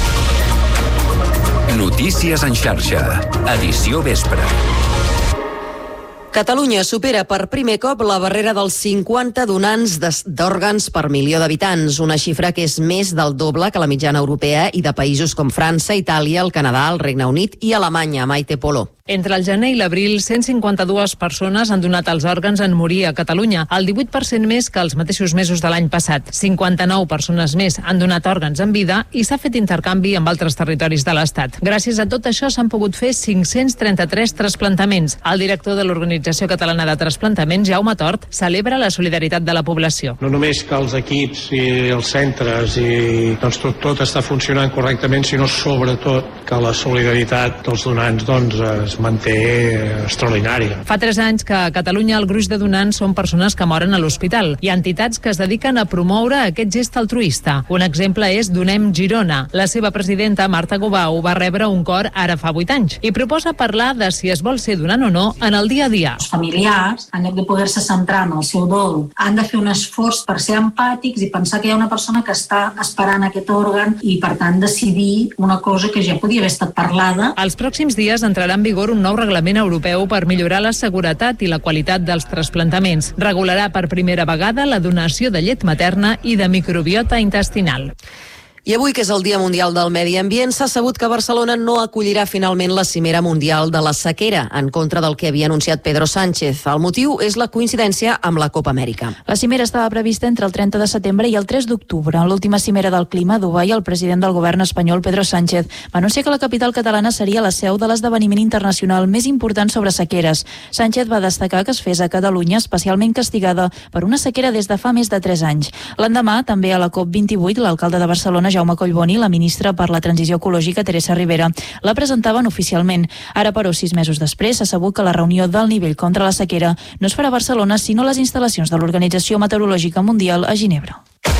Notícies en xarxa. Edició vespre. Catalunya supera per primer cop la barrera dels cinquanta donants d'òrgans per milió d'habitants, una xifra que és més del doble que la mitjana europea i de països com França, Itàlia, el Canadà, el Regne Unit i Alemanya. Maite Polo. Entre el gener i l'abril, cent cinquanta-dues persones han donat els òrgans en morir a Catalunya, el divuit per cent més que els mateixos mesos de l'any passat. cinquanta-nou persones més han donat òrgans en vida i s'ha fet intercanvi amb altres territoris de l'Estat. Gràcies a tot això s'han pogut fer cinc-cents trenta-tres trasplantaments. El director de l'Organització Catalana de Trasplantaments, Jaume Tort, celebra la solidaritat de la població. No només que els equips i els centres i doncs, tot, tot està funcionant correctament, sinó sobretot que la solidaritat dels donants doncs, es es manté extraordinària. Fa tres anys que a Catalunya el gruix de donants són persones que moren a l'hospital. Hi ha entitats que es dediquen a promoure aquest gest altruista. Un exemple és Donem Girona. La seva presidenta, Marta Gobau, va rebre un cor ara fa vuit anys i proposa parlar de si es vol ser donant o no en el dia a dia. Els familiars, en lloc de poder-se centrar en el seu dol, han de fer un esforç per ser empàtics i pensar que hi ha una persona que està esperant aquest òrgan i, per tant, decidir una cosa que ja podia haver estat parlada. Els pròxims dies entrarà en vigor un nou reglament europeu per millorar la seguretat i la qualitat dels trasplantaments. Regularà per primera vegada la donació de llet materna i de microbiota intestinal. I avui, que és el Dia Mundial del Medi Ambient, s'ha sabut que Barcelona no acollirà finalment la Cimera Mundial de la Sequera, en contra del que havia anunciat Pedro Sánchez. El motiu és la coincidència amb la Copa Amèrica. La cimera estava prevista entre el trenta de setembre i el tres d'octubre. En l'última cimera del clima a Dubai, el president del govern espanyol, Pedro Sánchez, va anunciar que la capital catalana seria la seu de l'esdeveniment internacional més important sobre sequeres. Sánchez va destacar que es fes a Catalunya especialment castigada per una sequera des de fa més de tres anys. L'endemà, també a la COP vint-i-vuit, l'alcalde de Barcelona, Jaume Collboni, la ministra per la Transició Ecològica, Teresa Rivera, la presentaven oficialment. Ara, però, sis mesos després, s'ha sabut que la reunió del nivell contra la sequera no es farà a Barcelona, sinó a les instal·lacions de l'Organització Meteorològica Mundial a Ginebra.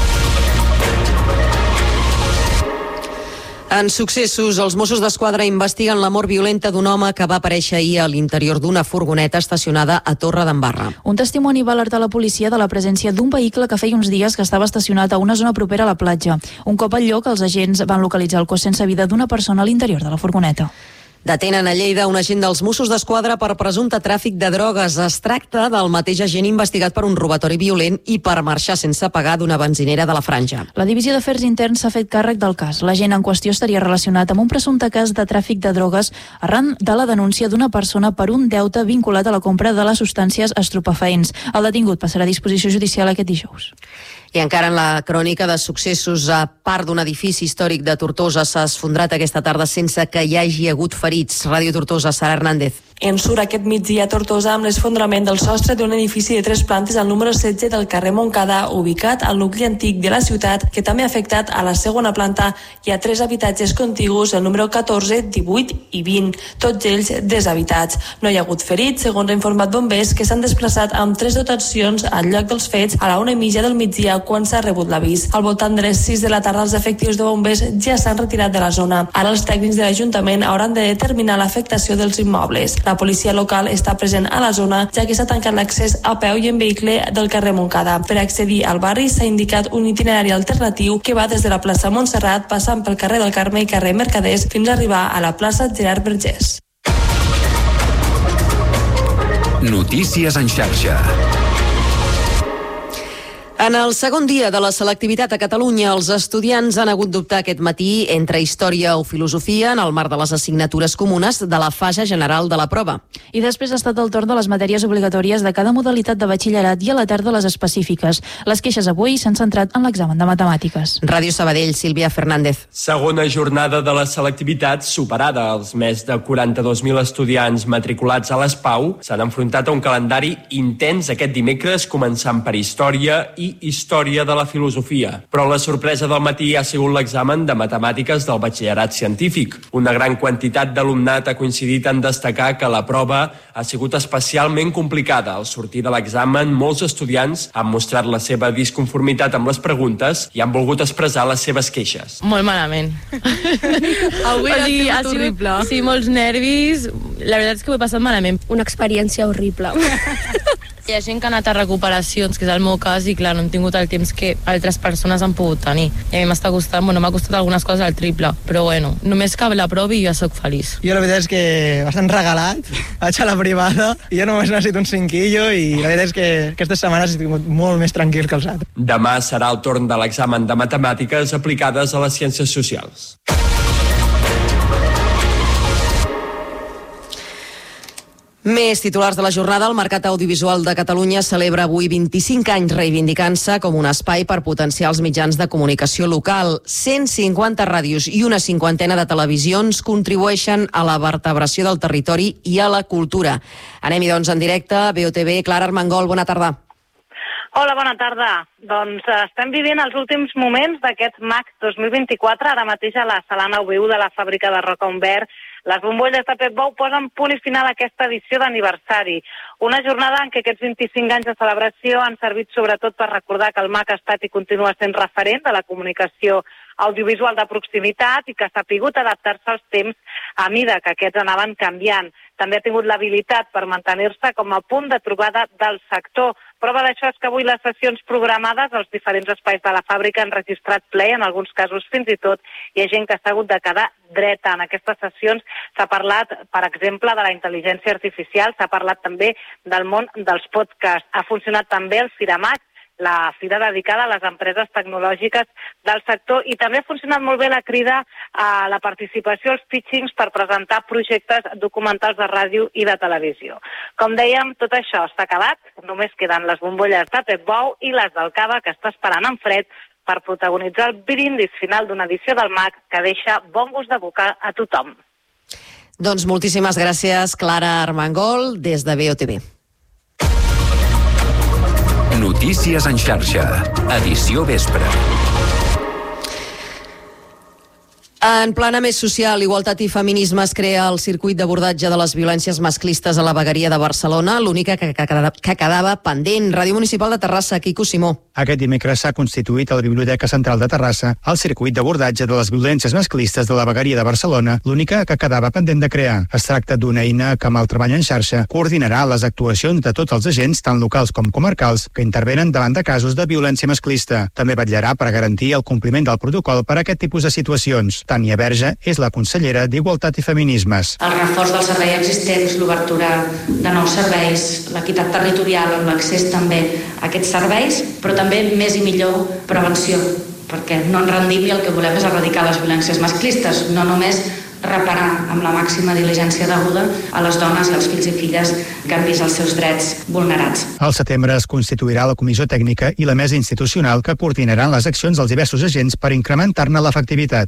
En successos, els Mossos d'Esquadra investiguen la mort violenta d'un home que va aparèixer ahir a l'interior d'una furgoneta estacionada a Torre d'Embarra. Un testimoni va alertar la policia de la presència d'un vehicle que feia uns dies que estava estacionat a una zona propera a la platja. Un cop al lloc, els agents van localitzar el cos sense vida d'una persona a l'interior de la furgoneta. Detenen a Lleida un agent dels Mossos d'Esquadra per presumpte tràfic de drogues. Es tracta del mateix agent investigat per un robatori violent i per marxar sense pagar d'una benzinera de la Franja. La Divisió d'Afers Interns s'ha fet càrrec del cas. L'agent en qüestió estaria relacionat amb un presumpte cas de tràfic de drogues arran de la denúncia d'una persona per un deute vinculat a la compra de les substàncies estupefaents. El detingut passarà a disposició judicial aquest dijous. I encara en la crònica de successos, a part d'un edifici històric de Tortosa s'ha esfondrat aquesta tarda sense que hi hagi hagut ferits. Ràdio Tortosa, Sara Hernández. En surt aquest migdia a Tortosa amb l'esfondrament del sostre d'un edifici de tres plantes al número setze del carrer Montcada, ubicat al nucli antic de la ciutat, que també ha afectat a la segona planta i a tres habitatges contigus, el número catorze, divuit i vint, tots ells deshabitats. No hi ha hagut ferits, segons ha informat bombers, que s'han desplaçat amb tres dotacions al lloc dels fets a la una i mitja del migdia, quan s'ha rebut l'avís. Al voltant de les sis de la tarda, els efectius de bombers ja s'han retirat de la zona. Ara els tècnics de l'Ajuntament hauran de determinar l'afectació dels immobles. La policia local està present a la zona, ja que s'ha tancat l'accés a peu i en vehicle del carrer Montcada. Per accedir al barri s'ha indicat un itinerari alternatiu que va des de la plaça Montserrat, passant pel carrer del Carme i carrer Mercaders, fins a arribar a la plaça Gerard Vergés. Notícies en xarxa. En el segon dia de la selectivitat a Catalunya, els estudiants han hagut d'optar aquest matí entre història o filosofia en el marc de les assignatures comunes de la fase general de la prova. I després ha estat el torn de les matèries obligatòries de cada modalitat de batxillerat i a la tarda les específiques. Les queixes avui s'han centrat en l'examen de matemàtiques. Ràdio Sabadell, Sílvia Fernández. Segona jornada de la selectivitat superada. Els més de quaranta-dos mil estudiants matriculats a l'ESPAU s'han enfrontat a un calendari intens aquest dimecres, començant per història i història de la filosofia. Però la sorpresa del matí ha sigut l'examen de matemàtiques del batxillerat científic. Una gran quantitat d'alumnat ha coincidit en destacar que la prova ha sigut especialment complicada. Al sortir de l'examen, molts estudiants han mostrat la seva disconformitat amb les preguntes i han volgut expressar les seves queixes. Molt malament. Avui o sigui, ha sigut horrible. Sí, molts nervis. La veritat és que ho he passat malament. Una experiència horrible. Hi ha gent que ha anat a recuperacions, que és el meu cas, i clar, no hem tingut el temps que altres persones han pogut tenir. I a mi m'està costant, bueno, m'ha costat algunes coses al triple, però bueno, només que la provi i ja sóc feliç. Jo la veritat és que bastant regalat, vaig a la privada, i jo només necessito un cinquillo, i la veritat és que aquestes setmanes he tingut molt més tranquil que els altres. Demà serà el torn de l'examen de matemàtiques aplicades a les ciències socials. Més titulars de la jornada. El Mercat Audiovisual de Catalunya celebra avui vint-i-cinc anys reivindicant-se com un espai per potenciar els mitjans de comunicació local. cent cinquanta ràdios i una cinquantena de televisions contribueixen a la vertebració del territori i a la cultura. Anem-hi, doncs, en directe. B O T V, Clara Armengol, bona tarda. Hola, bona tarda. Doncs estem vivint els últims moments d'aquest M A C dos mil vint-i-quatre. Ara mateix a la sala nou B u de la fàbrica de Roca Umbert Les bombolles de Pep Bou posen punt i final a aquesta edició d'aniversari. Una jornada en què aquests vint-i-cinc anys de celebració han servit sobretot per recordar que el M A C ha estat i continua sent referent de la comunicació audiovisual de proximitat i que s'ha pogut adaptar-se als temps a mida que aquests anaven canviant. També ha tingut l'habilitat per mantenir-se com a punt de trobada del sector. Prova d'això és que avui les sessions programades als diferents espais de la fàbrica han registrat ple, en alguns casos fins i tot hi ha gent que s'ha hagut de quedar dreta. En aquestes sessions s'ha parlat, per exemple, de la intel·ligència artificial, s'ha parlat també del món dels podcasts. Ha funcionat també el Firamac, la fira dedicada a les empreses tecnològiques del sector, i també ha funcionat molt bé la crida a la participació als pitchings per presentar projectes documentals de ràdio i de televisió. Com dèiem, tot això està acabat, només queden les bombolles de Pep Bou i les del Cava, que està esperant en fred per protagonitzar el brindis final d'una edició del M A C que deixa bon gust de boca a tothom. Doncs moltíssimes gràcies, Clara Armengol, des de B O T V. Notícies en xarxa, edició vespre. En plana més social, Igualtat i Feminisme es crea el circuit d'abordatge de les violències masclistes a la vegueria de Barcelona, l'única que, que, que quedava pendent. Ràdio Municipal de Terrassa, Quico Simó. Aquest dimecres s'ha constituït a la Biblioteca Central de Terrassa el circuit d'abordatge de les violències masclistes de la vegueria de Barcelona, l'única que quedava pendent de crear. Es tracta d'una eina que, amb el treball en xarxa, coordinarà les actuacions de tots els agents, tant locals com comarcals, que intervenen davant de casos de violència masclista. També vetllarà per garantir el compliment del protocol per a aquest tipus de situacions. Tània Verge és la consellera d'Igualtat i Feminismes. El reforç dels serveis existents, l'obertura de nous serveis, l'equitat territorial en l'accés també a aquests serveis, però també més i millor prevenció, perquè no ens rendim i el que volem és erradicar les violències masclistes, no només reparar amb la màxima diligència deguda a les dones i als fills i filles que han vist els seus drets vulnerats. Al setembre es constituirà la comissió tècnica i la mesa institucional que coordinaran les accions dels diversos agents per incrementar-ne l'efectivitat.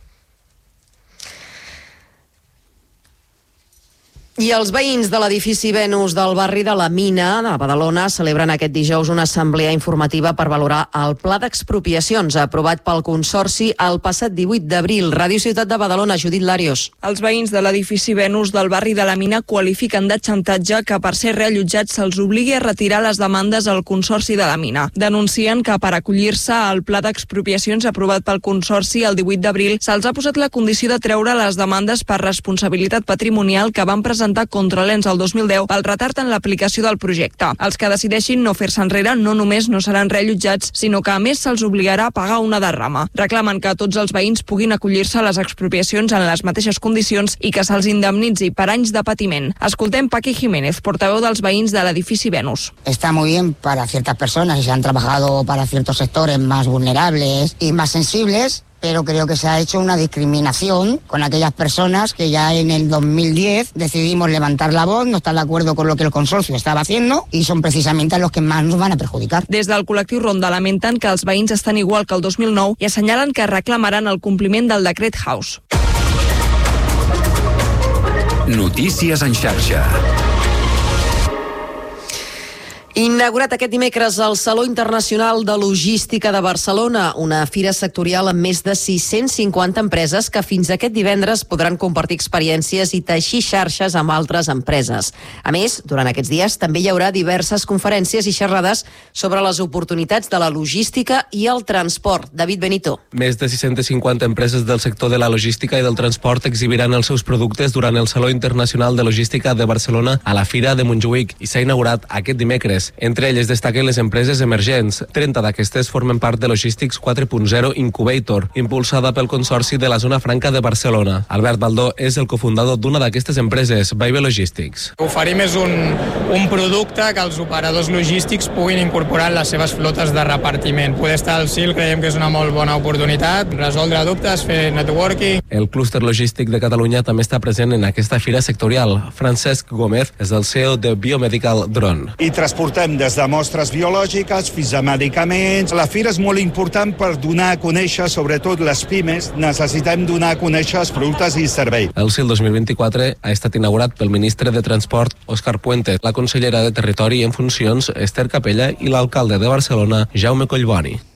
I els veïns de l'edifici Venus del barri de la Mina, de Badalona, celebren aquest dijous una assemblea informativa per valorar el pla d'expropiacions aprovat pel Consorci el passat divuit d'abril. Ràdio Ciutat de Badalona, Judit Larios. Els veïns de l'edifici Venus del barri de la Mina qualifiquen de xantatge que per ser reallotjats se'ls obligui a retirar les demandes al Consorci de la Mina. Denuncien que per acollir-se al pla d'expropiacions aprovat pel Consorci el divuit d'abril se'ls ha posat la condició de treure les demandes per responsabilitat patrimonial que van presentar contra l'Ens el dos mil deu pel retard en l'aplicació del projecte. Els que decideixin no fer-se enrere no només no seran reallotjats, sinó que a més se'ls obligarà a pagar una derrama. Reclamen que tots els veïns puguin acollir-se a les expropiacions en les mateixes condicions i que se'ls indemnitzi per anys de patiment. Escoltem Paqui Jiménez, portaveu dels veïns de l'edifici Venus. Está muy bien para ciertas personas y se han trabajado para ciertos sectores más vulnerables y más sensibles, pero creo que se ha hecho una discriminación con aquellas personas que ya en el dos mil diez decidimos levantar la voz, no estar de acuerdo con lo que el consorcio estaba haciendo y son precisamente los que más nos van a perjudicar. Des del col·lectiu Ronda lamenten que els veïns estan igual que el dos mil nou i assenyalen que reclamaran el compliment del decret House. Notícies en xarxa. Inaugurat aquest dimecres el Saló Internacional de Logística de Barcelona, una fira sectorial amb més de sis-cents cinquanta empreses que fins aquest divendres podran compartir experiències i teixir xarxes amb altres empreses. A més, durant aquests dies també hi haurà diverses conferències i xerrades sobre les oportunitats de la logística i el transport. David Benito. Més de sis-centes cinquanta empreses del sector de la logística i del transport exhibiran els seus productes durant el Saló Internacional de Logística de Barcelona a la Fira de Montjuïc i s'ha inaugurat aquest dimecres. Entre elles destaquen les empreses emergents. trenta d'aquestes formen part de Logístics quatre punt zero Incubator, impulsada pel Consorci de la Zona Franca de Barcelona. Albert Baldó és el cofundador d'una d'aquestes empreses, Vibe Logistics. Oferim és un, un producte que els operadors logístics puguin incorporar en les seves flotes de repartiment. Poder estar al C I L creiem que és una molt bona oportunitat, resoldre dubtes, fer networking. El clúster logístic de Catalunya també està present en aquesta fira sectorial. Francesc Gómez és el C E O de Biomedical Drone. I transportem des de mostres biològiques fins a medicaments. La fira és molt important per donar a conèixer, sobretot les pimes, necessitem donar a conèixer els productes i serveis. El C I L dos mil vint-i-quatre ha estat inaugurat pel ministre de Transport, Òscar Puente, la consellera de Territori en funcions, Esther Capella, i l'alcalde de Barcelona, Jaume Collboni.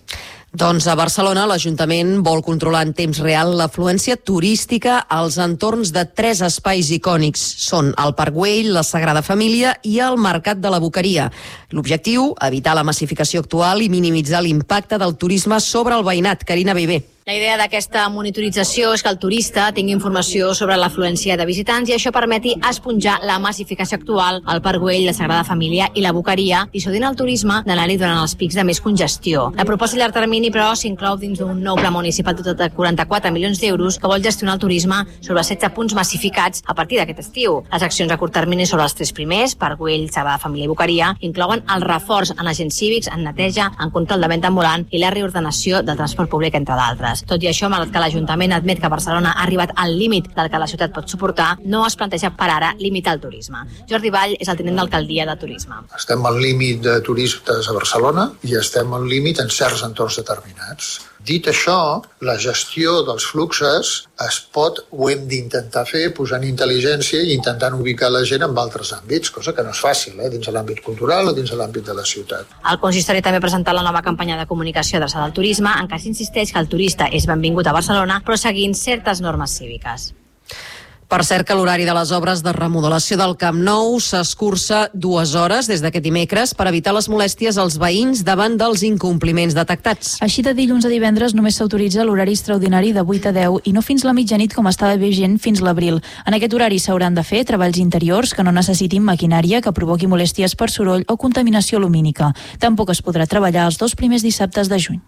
Doncs a Barcelona l'Ajuntament vol controlar en temps real l'afluència turística als entorns de tres espais icònics. Són el Parc Güell, la Sagrada Família i el Mercat de la Boqueria. L'objectiu, evitar la massificació actual i minimitzar l'impacte del turisme sobre el veïnat. Carina Viver. La idea d'aquesta monitorització és que el turista tingui informació sobre l'afluència de visitants i això permeti esponjar la massificació actual al Parc Güell, la Sagrada Família i la Boqueria, dissuadint el turisme d'anar-hi durant els pics de més congestió. La proposta a llarg termini, però, s'inclou dins d'un nou pla municipal dotat de quaranta-quatre milions d'euros que vol gestionar el turisme sobre setze punts massificats a partir d'aquest estiu. Les accions a curt termini sobre els tres primers, Parc Güell, Sagrada Família i Boqueria, inclouen el reforç en agents cívics, en neteja, en control de venda ambulant i la reordenació del transport públic, entre d'altres. Tot i això, malgrat que l'Ajuntament admet que Barcelona ha arribat al límit del que la ciutat pot suportar, no es planteja per ara limitar el turisme. Jordi Vall és el tinent d'alcaldia de Turisme. Estem al límit de turistes a Barcelona i estem al límit en certs entorns determinats. Dit això, la gestió dels fluxes es pot, ho hem d'intentar fer, posant intel·ligència i intentant ubicar la gent en altres àmbits, cosa que no és fàcil, eh, dins de l'àmbit cultural o dins de l'àmbit de la ciutat. El consistori també ha presentat la nova campanya de comunicació adreçada al turisme, en què s'insisteix que el turista és benvingut a Barcelona, però seguint certes normes cíviques. Per cert, que l'horari de les obres de remodelació del Camp Nou s'escurça dues hores des d'aquest dimecres per evitar les molèsties als veïns davant dels incompliments detectats. Així, de dilluns a divendres només s'autoritza l'horari extraordinari de vuit a deu i no fins la mitjanit com estava vigent fins l'abril. En aquest horari s'hauran de fer treballs interiors que no necessitin maquinària que provoqui molèsties per soroll o contaminació lumínica. Tampoc es podrà treballar els dos primers dissabtes de juny.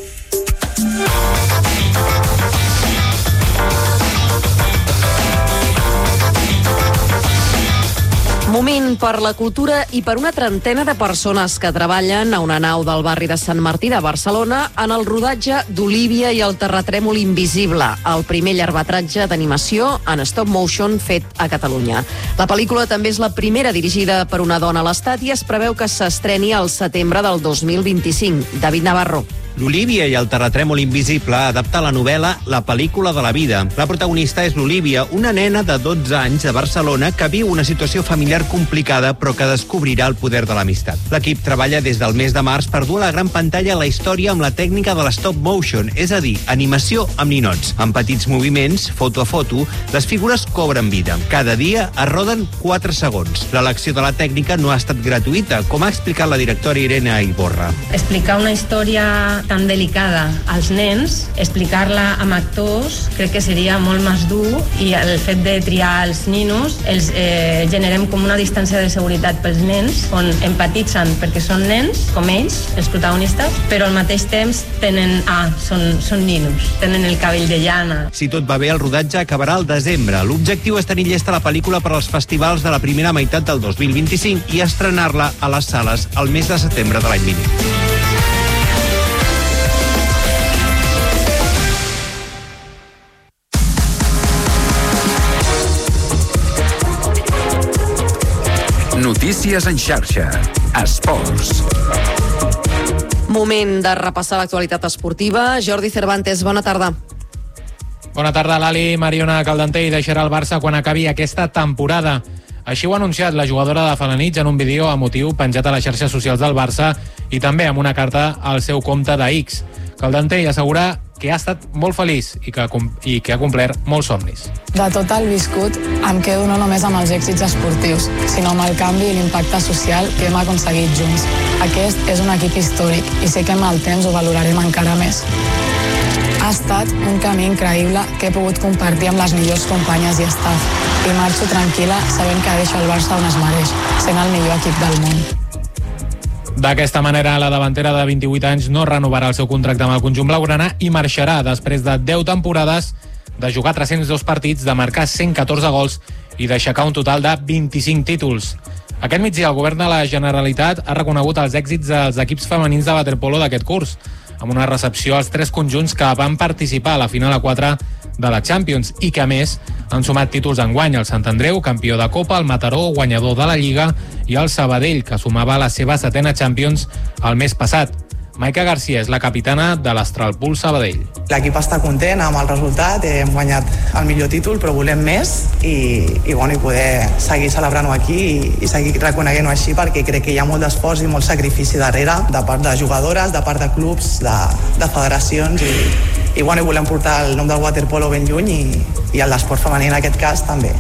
Moment per la cultura i per una trentena de persones que treballen a una nau del barri de Sant Martí de Barcelona en el rodatge d'Olívia i el terratrèmol invisible, el primer llargmetratge d'animació en stop motion fet a Catalunya. La pel·lícula també és la primera dirigida per una dona a l'Estat i es preveu que s'estreni al setembre del dos mil vint-i-cinc. David Navarro. L'Olívia i el terratrèmol invisible adapta la novel·la La pel·lícula de la vida. La protagonista és l'Olívia, una nena de dotze anys de Barcelona que viu una situació familiar complicada però que descobrirà el poder de l'amistat. L'equip treballa des del mes de març per dur a la gran pantalla la història amb la tècnica de l'stop motion, és a dir, animació amb ninots. En petits moviments, foto a foto, les figures cobren vida. Cada dia es roden quatre segons. L'elecció de la tècnica no ha estat gratuïta, com ha explicat la directora Irene Iborra. Explicar una història tan delicada als nens, explicar-la amb actors, crec que seria molt més dur i el fet de triar els ninos els eh, generem com una distància de seguretat pels nens on empatitzen perquè són nens, com ells, els protagonistes, però al mateix temps tenen, ah, són, són ninos, tenen el cabell de llana. Si tot va bé, el rodatge acabarà al desembre. L'objectiu és tenir llesta la pel·lícula per als festivals de la primera meitat del dos mil vint-i-cinc i estrenar-la a les sales el mes de setembre de l'any vinent. Notícies en xarxa. Esports. Moment de repassar l'actualitat esportiva. Jordi Cervantes, bona tarda. Bona tarda, Lali. Mariona Caldentey deixarà el Barça quan acabi aquesta temporada. Així ho ha anunciat la jugadora de Felanitx en un vídeo emotiu penjat a les xarxes socials del Barça i també amb una carta al seu compte de X. Caldentey assegura que ha estat molt feliç i que, i que ha complert molts somnis. De tot el viscut em quedo no només amb els èxits esportius, sinó amb el canvi i l'impacte social que hem aconseguit junts. Aquest és un equip històric i sé que amb el temps ho valorarem encara més. Ha estat un camí increïble que he pogut compartir amb les millors companyes i staff i marxo tranquil·la sabent que deixo el Barça on es mereix, sent el millor equip del món. D'aquesta manera, la davantera de vint-i-vuit anys no renovarà el seu contracte amb el conjunt blaugrana i marxarà després de deu temporades, de jugar tres-cents dos partits, de marcar cent catorze gols i d'aixecar un total de vint-i-cinc títols. Aquest migdia, el govern de la Generalitat ha reconegut els èxits dels equips femenins de waterpolo d'aquest curs, amb una recepció als tres conjunts que van participar a la final a quatre de la Champions i que, a més, han sumat títols enguany: el Sant Andreu, campió de Copa, el Mataró, guanyador de la Lliga, i el Sabadell, que sumava la seva setena Champions el mes passat. Maica Garcia és la capitana de l'Astralpool Sabadell. L'equip està content amb el resultat, hem guanyat el millor títol, però volem més i, i, bueno, i poder seguir celebrant-ho aquí i, i seguir reconeguent-ho així, perquè crec que hi ha molt d'esforç i molt sacrifici darrere, de part de jugadores, de part de clubs, de, de federacions i, i, bueno, i volem portar el nom del waterpolo ben lluny i, i el l'esport femení en aquest cas també.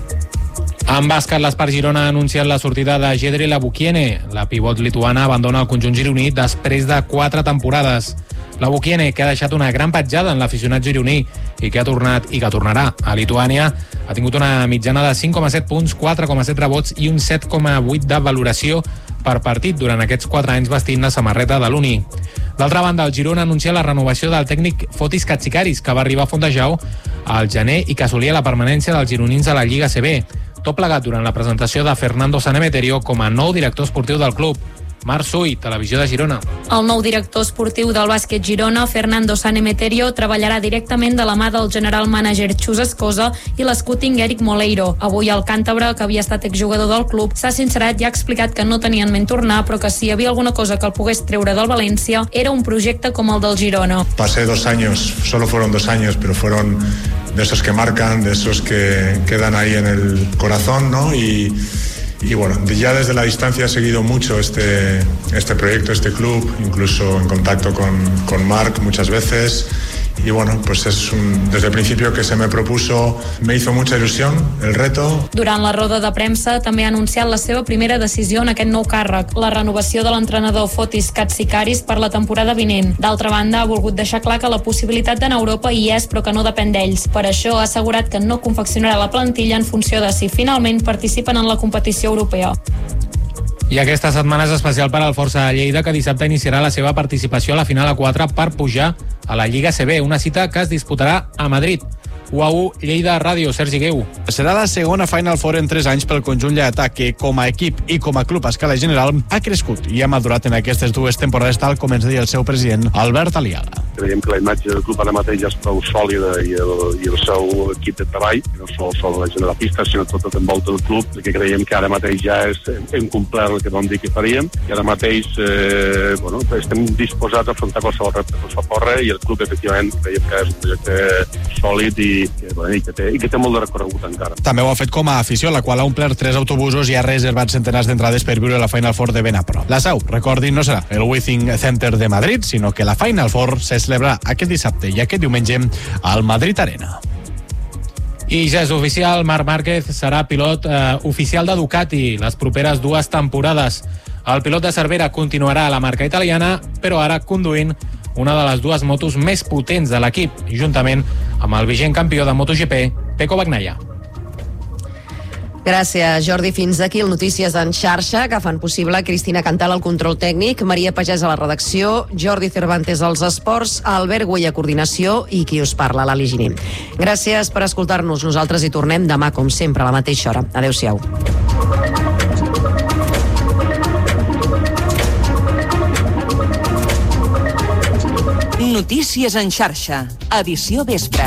En bàsquet, l'Espart Girona ha anunciat la sortida de Jedri Labukiene. La pivot lituana abandona el conjunt gironí després de quatre temporades. Labukiene, que ha deixat una gran petjada en l'aficionat gironí i que ha tornat i que tornarà a Lituània, ha tingut una mitjana de cinc coma set punts, quatre coma set rebots i un set coma vuit de valoració per partit durant aquests quatre anys vestint la samarreta de l'Uni. D'altra banda, el Girona anuncia la renovació del tècnic Fotis Katsikaris, que va arribar a Fontejau al gener i que assolia la permanència dels gironins a la Lliga A C B. Tot plegat durant la presentació de Fernando Sanemeterio com a nou director esportiu del club. Marc Sui, Televisió de Girona. El nou director esportiu del bàsquet Girona, Fernando Sanemeterio, treballarà directament de la mà del general manager Xus Escosa i l'escouting Eric Moleiro. Avui el càntabre, que havia estat exjugador del club, s'ha sincerat i ha explicat que no tenien ment tornar, però que si hi havia alguna cosa que el pogués treure del València era un projecte com el del Girona. Pasé dos años, solo fueron dos años, pero fueron de esos que marcan, de esos que quedan ahí en el corazón, ¿no? Y Y bueno, ya desde la distancia he seguido mucho este, este proyecto, este club, incluso en contacto con, con Marc muchas veces. Y bueno, pues es un, desde el principio que se me propuso, me hizo mucha ilusión el reto. Durant la roda de premsa també ha anunciat la seva primera decisió en aquest nou càrrec, la renovació de l'entrenador Fotis Katsikaris per la temporada vinent. D'altra banda, ha volgut deixar clar que la possibilitat d'anar a Europa hi és, però que no depèn d'ells. Per això ha assegurat que no confeccionarà la plantilla en funció de si finalment participen en la competició europea. I aquesta setmana és especial per al Força de Lleida, que dissabte iniciarà la seva participació a la final a quatre per pujar a la Lliga A C B, una cita que es disputarà a Madrid. u a u Lleida Ràdio, Sergi Gueu. Serà la segona Final Four en tres anys pel conjunt lleidatà, que com a equip i com a club a escala general ha crescut i ha madurat en aquestes dues temporades, tal com ens deia el seu president, Albert Aliaga. Creiem que la imatge del club ara mateix és prou sòlida i el, i el seu equip de treball, no sol sol la gent de la pista, sinó tot el que envolta el club, perquè creiem que ara mateix ja és, hem complert el que vam dir que faríem, i ara mateix eh, bueno, estem disposats a afrontar qualsevol repte que ens fa córrer, i el club, efectivament, creiem que és un projecte sòlid i que, bueno, i que, té, i que té molt de recorregut encara. També ho ha fet com a afició, la qual ha omplert tres autobusos i ha reservat centenars d'entrades per viure la Final Four de ben a prop. La seu, recordin, no serà el Withing Center de Madrid, sinó que la Final Four se celebrarà aquest dissabte i aquest diumenge al Madrid Arena. I ja és oficial, Marc Márquez serà pilot eh, oficial de Ducati les properes dues temporades. El pilot de Cervera continuarà a la marca italiana, però ara conduint una de les dues motos més potents de l'equip, juntament amb el vigent campió de MotoGP, Pecco Bagnaia. Gràcies, Jordi. Fins aquí el Notícies en xarxa, que fan possible Cristina Cantal al control tècnic, Maria Pagès a la redacció, Jordi Cervantes als esports, Albert Güell a coordinació i qui us parla, l'Ali Giner. Gràcies per escoltar-nos. Nosaltres hi tornem demà, com sempre, a la mateixa hora. Adéu-siau. Notícies en xarxa, edició vespre.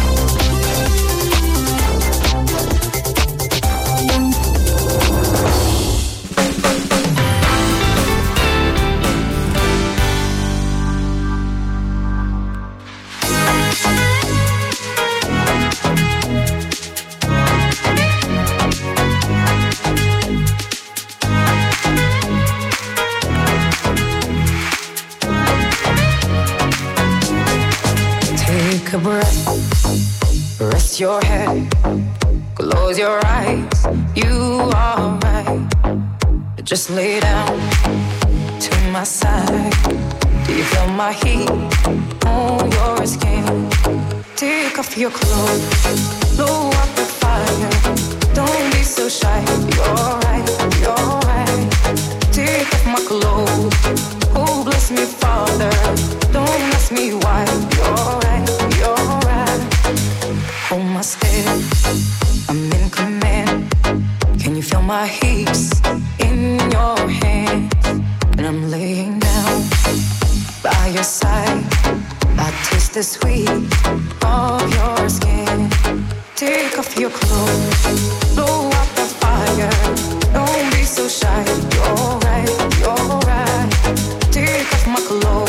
A breath, rest your head, close your eyes, you are right. Just lay down to my side. Do you feel my heat on your skin? Take off your clothes, blow up the fire. Don't be so shy, you're right, you're right. Take off my clothes, oh bless me Father. Don't ask me why, you're right, you're right. Hold my step, I'm in command. Can you feel my hips in your hands? And I'm laying down by your side. I taste the sweet of your skin. Take off your clothes, blow up the fire. Don't be so shy, you're right, you're right. Take off my clothes.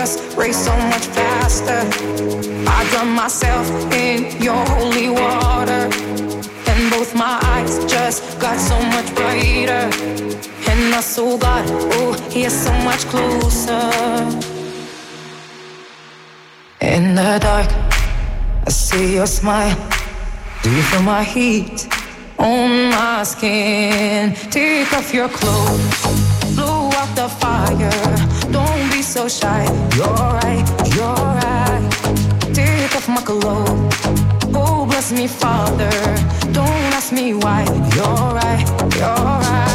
just race so much faster. I drown myself in your holy water, and both my eyes just got so much brighter. And I saw God, oh, He is so much closer. In the dark, I see your smile. Do you feel my heat on my skin? Take off your clothes, blow out the fire. Don't be so shy. You're right, you're right. Take off my clothes. Oh, bless me, Father. Don't ask me why. You're right, you're right.